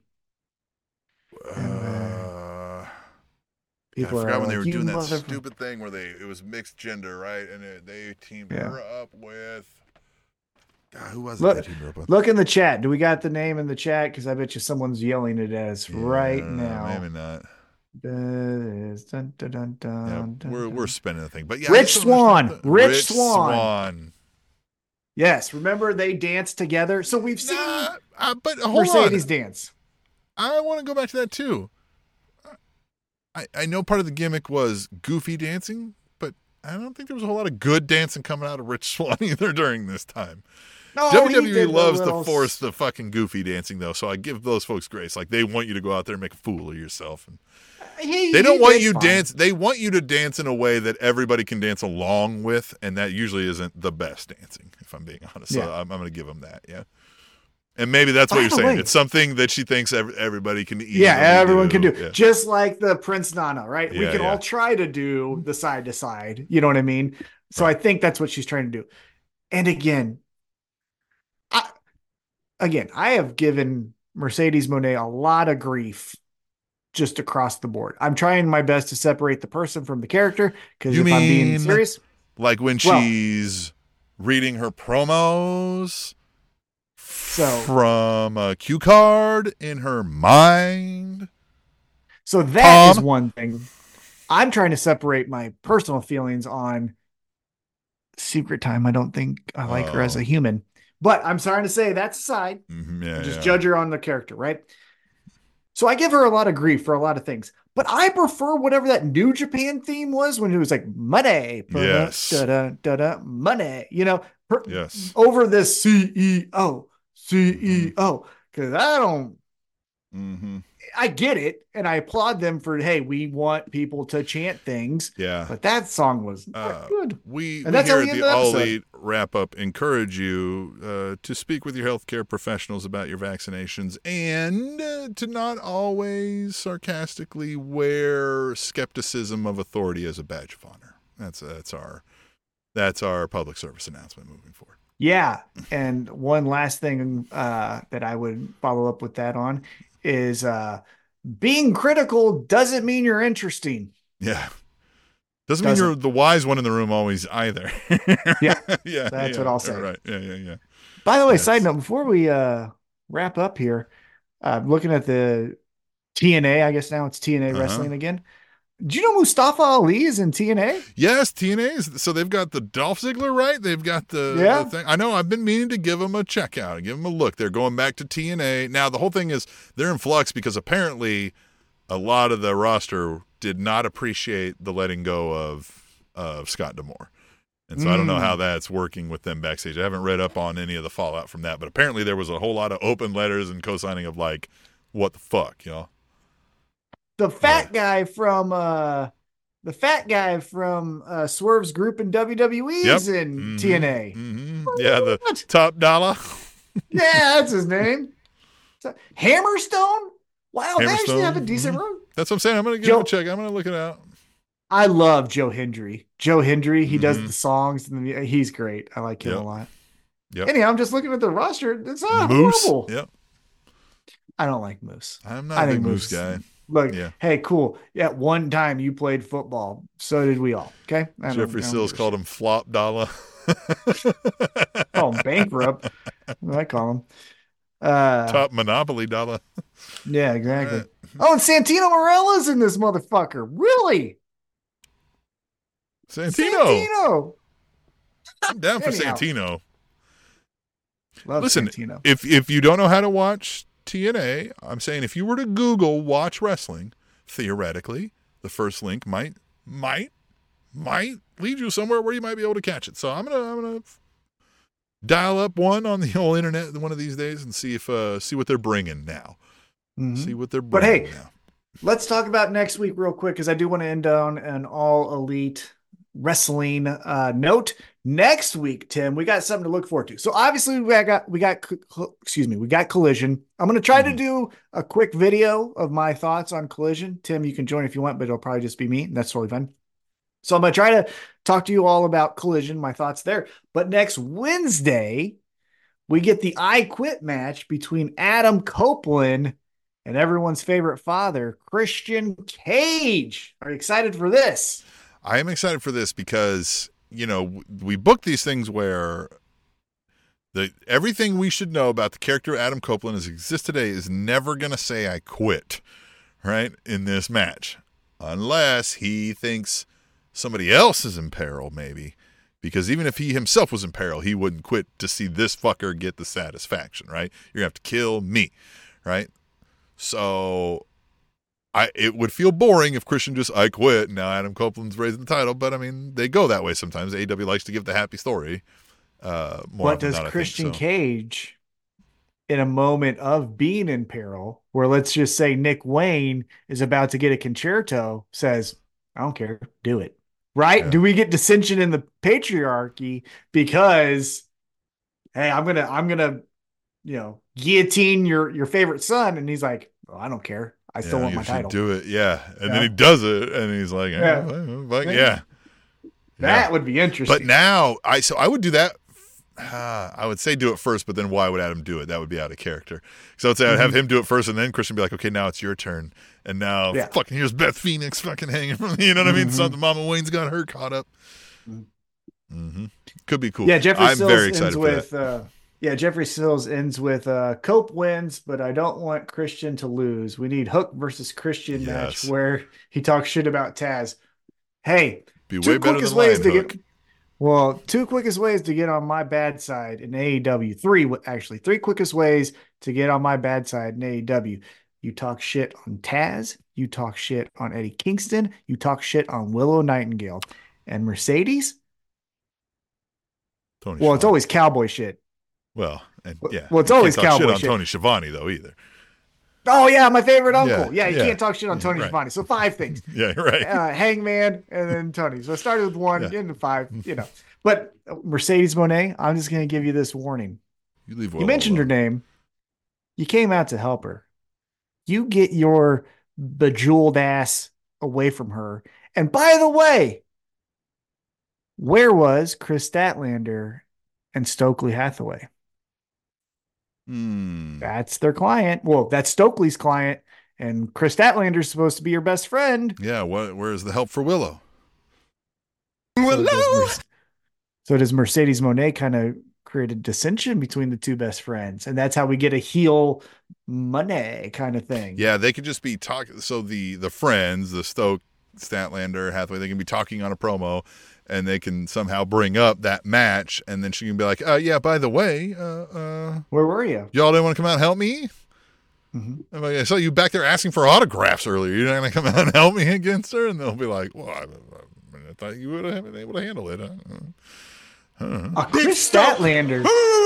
Uh, People I are forgot when they like, were "You doing that mother-" stupid thing where they it was mixed gender, right? And it, they teamed Yeah. her up with. God, who was Look- it? They teamed her up with? Look in the chat. Do we got the name in the chat? Because I bet you someone's yelling it at us Yeah, right I don't know, now. maybe not. Dun, dun, dun, dun, Yeah, dun, we're dun. we're spinning the thing, but yeah, I Rich just don't understand Swan. the- Rich Swan. Swan. Yes, remember they danced together. So we've seen Nah, uh, but hold Mercedes on. dance. I want to go back to that too. I I know part of the gimmick was goofy dancing, but I don't think there was a whole lot of good dancing coming out of Rich Swan either during this time. No, W he W E did the loves little to force the fucking goofy dancing, though, so I give those folks grace. Like, they want you to go out there and make a fool of yourself. And He- they don't he want did you fine. dance. They want you to dance in a way that everybody can dance along with, and that usually isn't the best dancing, if I'm being honest. So Yeah. I'm, I'm going to give them that, yeah. And maybe that's what By you're the saying. way- It's something that she thinks every, everybody can easily Yeah, everyone can do. Yeah. Just like the Prince Nana, right? we Yeah, can yeah. all try to do the side to side. You know what I mean? So I think that's what she's trying to do. And again, I again, I have given Mercedes Moné a lot of grief just across the board. I'm trying my best to separate the person from the character because You if I'm being mean- serious, Like when Well- she's reading her promos So- from a cue card in her mind. so that is Tom? one thing. I'm trying to separate my personal feelings on Secret Time. I don't think I like her as Oh. a human, but I'm sorry to say that's aside. Mhm, yeah, Just yeah. judge her on the character, right? So I give her a lot of grief for a lot of things, but I prefer whatever that New Japan theme was when it was like money, Yes. da da da da, money. You know, her, Yes. over this C E O, C E O, because I don't. Mm-hmm. I get it, and I applaud them for hey, we want people to chant things, Yeah. but that song was not Uh, good. We, And we that's how here we at end the the All episode. Elite wrap up encourage you uh, to speak with your healthcare professionals about your vaccinations and uh, to not always sarcastically wear skepticism of authority as a badge of honor. That's that's our that's our public service announcement moving forward. Yeah. And one last thing uh, that I would follow up with that on is uh, being critical doesn't mean you're interesting. Yeah. Doesn't mean Doesn't. you're the wise one in the room always either. Yeah. yeah. That's yeah, what I'll say. Right. Yeah. Yeah. Yeah. By the way, Yes. side note, before we uh, wrap up here, uh, looking at the T N A, I guess now it's T N A Uh-huh. Wrestling again. Do you know Mustafa Ali is in T N A? Yes, T N A's. So they've got the Dolph Ziggler, right? They've got the, Yeah. the thing. I know. I've been meaning to give them a check out, give them a look. They're going back to T N A now. The whole thing is they're in flux because apparently a lot of the roster did not appreciate the letting go of of Scott D'Amore, and so I don't know Mm. how that's working with them backstage. I haven't read up on any of the fallout from that, but apparently there was a whole lot of open letters and co-signing of like, what the fuck, you know? The fat guy from uh, the fat guy from uh, Swerve's group in W W E Yep. is in Mhm. T N A. Mhm. Yeah, the What? top dollar. Yeah, that's his name. So, Hammerstone? Wow, they actually Hammerstone, have a decent mhm. run. That's what I'm saying. I'm gonna give Joe- it a check. I'm gonna look it out. I love Joe Hendry. Joe Hendry, he does Mhm. the songs and the, he's great. I like him Yep. a lot. Yep. Anyhow, I'm just looking at the roster. It's not Moose. horrible. Yep. I don't like Moose. I'm not I a think big Moose Moose guy. Look, Yeah. hey, cool. Yeah, one time you played football. So did we all. Okay. I don't- Jeffrey I don't Sills give a called him Flop Dollar. shit. Call him bankrupt. I call him. Uh, Top Monopoly Dollar. yeah, exactly. Right. Oh, and Santino Morella's in this motherfucker. Really? Santino. Santino. I'm down for Anyhow. Santino. Love Listen, Santino. if if you don't know how to watch T N A, I'm saying if you were to Google watch wrestling, theoretically, the first link might might might lead you somewhere where you might be able to catch it. So I'm gonna I'm gonna dial up one on the whole internet one of these days and see if uh see what they're bringing now. Mhm. See what they're But bringing hey, now. Let's talk about next week real quick because I do want to end on an all elite wrestling uh, note. Next week, Tim, we got something to look forward to. So obviously we got we got excuse me, we got Collision. I'm going to try Mhm. to do a quick video of my thoughts on Collision. Tim, you can join if you want, but it'll probably just be me. And that's totally fine. So I'm going to try to talk to you all about Collision, my thoughts there. But next Wednesday, we get the I Quit match between Adam Copeland and everyone's favorite father, Christian Cage. Are you excited for this? I am excited for this because, you know, we book these things where the everything we should know about the character of Adam Copeland as exists today is never going to say I quit, right, in this match. Unless he thinks somebody else is in peril, maybe. Because even if he himself was in peril, he wouldn't quit to see this fucker get the satisfaction, right? You're going to have to kill me, right? So I it would feel boring if Christian just, I quit, and now Adam Copeland's raising the title. But, I mean, they go that way sometimes. A E W likes to give the happy story. Uh, more What often does than not, I think, Christian so. Cage, in a moment of being in peril, where let's just say Nick Wayne is about to get a concerto, says, I don't care, do it. Right? Yeah. Do we get dissension in the patriarchy because, hey, I'm gonna, I'm gonna, you know, guillotine your your favorite son, and he's like, oh, I don't care, I still Yeah, want you my should title. do it, yeah. And Yeah. then he does it, and he's like, eh, Yeah. well, like, yeah. That Yeah. would be interesting. But now, I so I would do that. Uh, I would say do it first, but then why would Adam do it? That would be out of character. So I would say I'd have him do it first, and then Christian be like, okay, now it's your turn. And now, Yeah. fucking, here's Beth Phoenix fucking hanging from, you know what I mean? Mhm. Something, Mama Wayne's got her caught up. Mhm. Mm-hmm. Could be cool. Yeah, Jeffrey I'm Sills very excited ends for with that. uh yeah, Jeffrey Sills ends with uh Cope wins, but I don't want Christian to lose. We need Hook versus Christian match Yes. where he talks shit about Taz. Hey, Be two way better quickest than ways Lion to Hook. get well, two quickest ways to get on my bad side in A E W. Three actually, three quickest ways to get on my bad side in A E W. You talk shit on Taz, you talk shit on Eddie Kingston, you talk shit on Willow Nightingale. And Mercedes? Tony Well, it's Schiavone. always cowboy shit. Well, and yeah. Well, it's you always can't talk cowboy shit on shit. Tony Schiavone, though, either. Oh yeah, my favorite uncle. Yeah, Yeah, you yeah. can't talk shit on Tony Right. Schiavone. So five things: Yeah, you're right. uh, Hangman, and then Tony. So I started with one, Yeah. into five. You know, but Mercedes Moné. I'm just going to give you this warning. You leave You Willow mentioned her alone. name. You came out to help her. You get your bejeweled ass away from her. And by the way, where was Chris Statlander and Stokely Hathaway? Hmm. That's their client. Well, that's Stokely's client. And Chris Statlander's supposed to be your best friend. Yeah, what? Where's the help for Willow? So does, Mer- so does Mercedes Moné kind of create a dissension between the two best friends? And that's how we get a heel money kind of thing. Yeah, they could just be talking. So the the friends, the Stoke, Statlander, Hathaway, they can be talking on a promo, and they can somehow bring up that match, and then she can be like, uh, "Yeah, by the way, uh, uh, Where were you? y'all didn't want to come out and help me? Mm-hmm. I'm like, I saw you back there asking for autographs earlier. You're not going to come out and help me against her?" And they'll be like, "Well, I, I thought you would have been able to handle it." Huh? Uh, A Chris Statlander.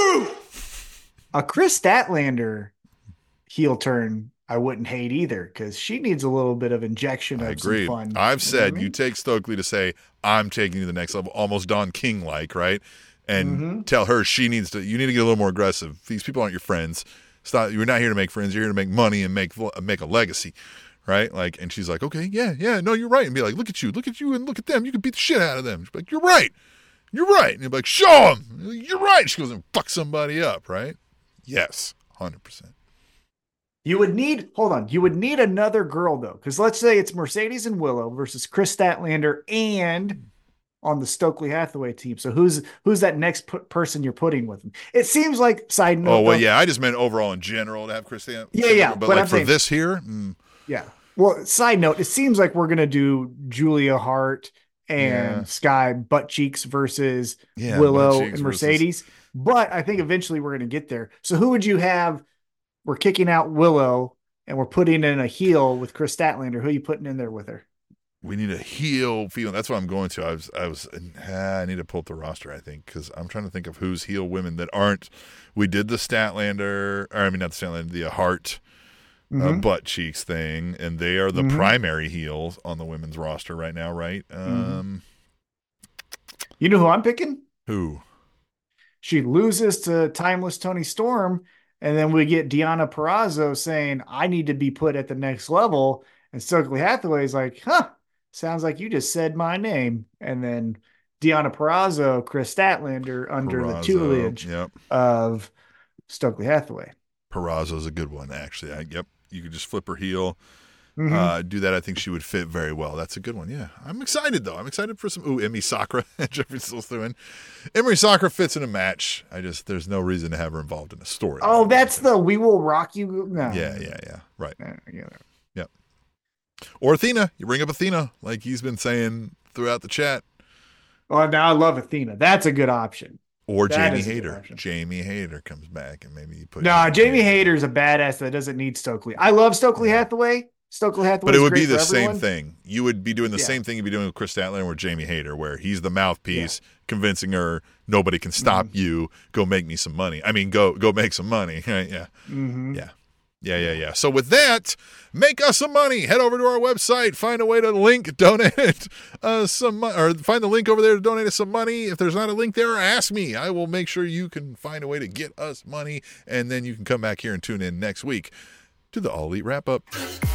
a Chris Statlander heel turn I wouldn't hate either because she needs a little bit of injection of I agree. some fun. I've You know what I said mean? you take Stokely to say, "I'm taking you to the next level," almost Don King like, right? And Mhm. tell her she needs to. You need to get a little more aggressive. These people aren't your friends. Stop. You're not here to make friends. You're here to make money and make make a legacy, right? Like, and she's like, "Okay, yeah, yeah, no, you're right." And be like, "Look at you, look at you, and look at them. You can beat the shit out of them." She's like, "You're right. You're right. And you're like, show him. You're right. She goes and fucks somebody up, right? Yes, one hundred percent. You would need, hold on, you would need another girl though, because let's say it's Mercedes and Willow versus Chris Statlander and on the Stokely Hathaway team. So who's who's that next p- person you're putting with them? It seems like, side note. Oh, well, though, yeah, I just meant overall in general to have Chris Statlander. Yeah, yeah. But, but like I'm for saying, this here, mm, yeah. Well, side note, it seems like we're going to do Julia Hart and Yeah. Sky butt cheeks versus Yeah, Willow butt cheeks and Mercedes. But I think eventually we're going to get there. So who would you have? We're kicking out Willow and we're putting in a heel with Chris Statlander. Who are you putting in there with her? we need a heel feeling. That's what I'm going to. I was, I was, ah, I need to pull up the roster, I think, because I'm trying to think of who's heel women that aren't. We did the Statlander, or I mean, not the Statlander, the Hart Mm-hmm. uh, butt cheeks thing, and they are the Mhm. primary heels on the women's roster right now, right? Um, You know who I'm picking? Who? She loses to Timeless Tony Storm, and then we get Deonna Purrazzo saying, I need to be put at the next level. And Stokely Hathaway's like, huh, sounds like you just said my name. And then Deonna Purrazzo, Chris Statlander under the Purrazzo, tutelage Yep. of Stokely Hathaway. Purrazzo's a good one, actually. I, yep. You could just flip her heel. Mhm. Uh, do that. I think she would fit very well. That's a good one. Yeah. I'm excited, though. I'm excited for some. Ooh, Emi Sakura. Jeffrey's still threw in. Emi Sakura fits in a match. I just, there's no reason to have her involved in a story. Oh, that's the We Will Rock You. No. Yeah, yeah, yeah. Right. Uh, yeah. Or Athena. You bring up Athena, like he's been saying throughout the chat. Oh, now I love Athena. That's a good option. Or That Jamie is a good Hayter. option. Jamie Hayter comes back and maybe you put. No, Jamie Hayter's a badass that doesn't need Stokely. I love Stokely Hathaway. Stokely Hathaway, But it would be the same thing. You would be doing the Yeah. same thing you'd be doing with Chris Statlander or Jamie Hayter, where he's the mouthpiece, convincing her nobody can stop Mm-hmm. you. Go make me some money. I mean, go go make some money. Right? Yeah. Mm-hmm. Yeah. Yeah, yeah, yeah. So with that, make us some money. Head over to our website, find a way to link, donate uh, some, mo- or find the link over there to donate us some money. If there's not a link there, ask me. I will make sure you can find a way to get us money, and then you can come back here and tune in next week to the All Elite Wrap Up.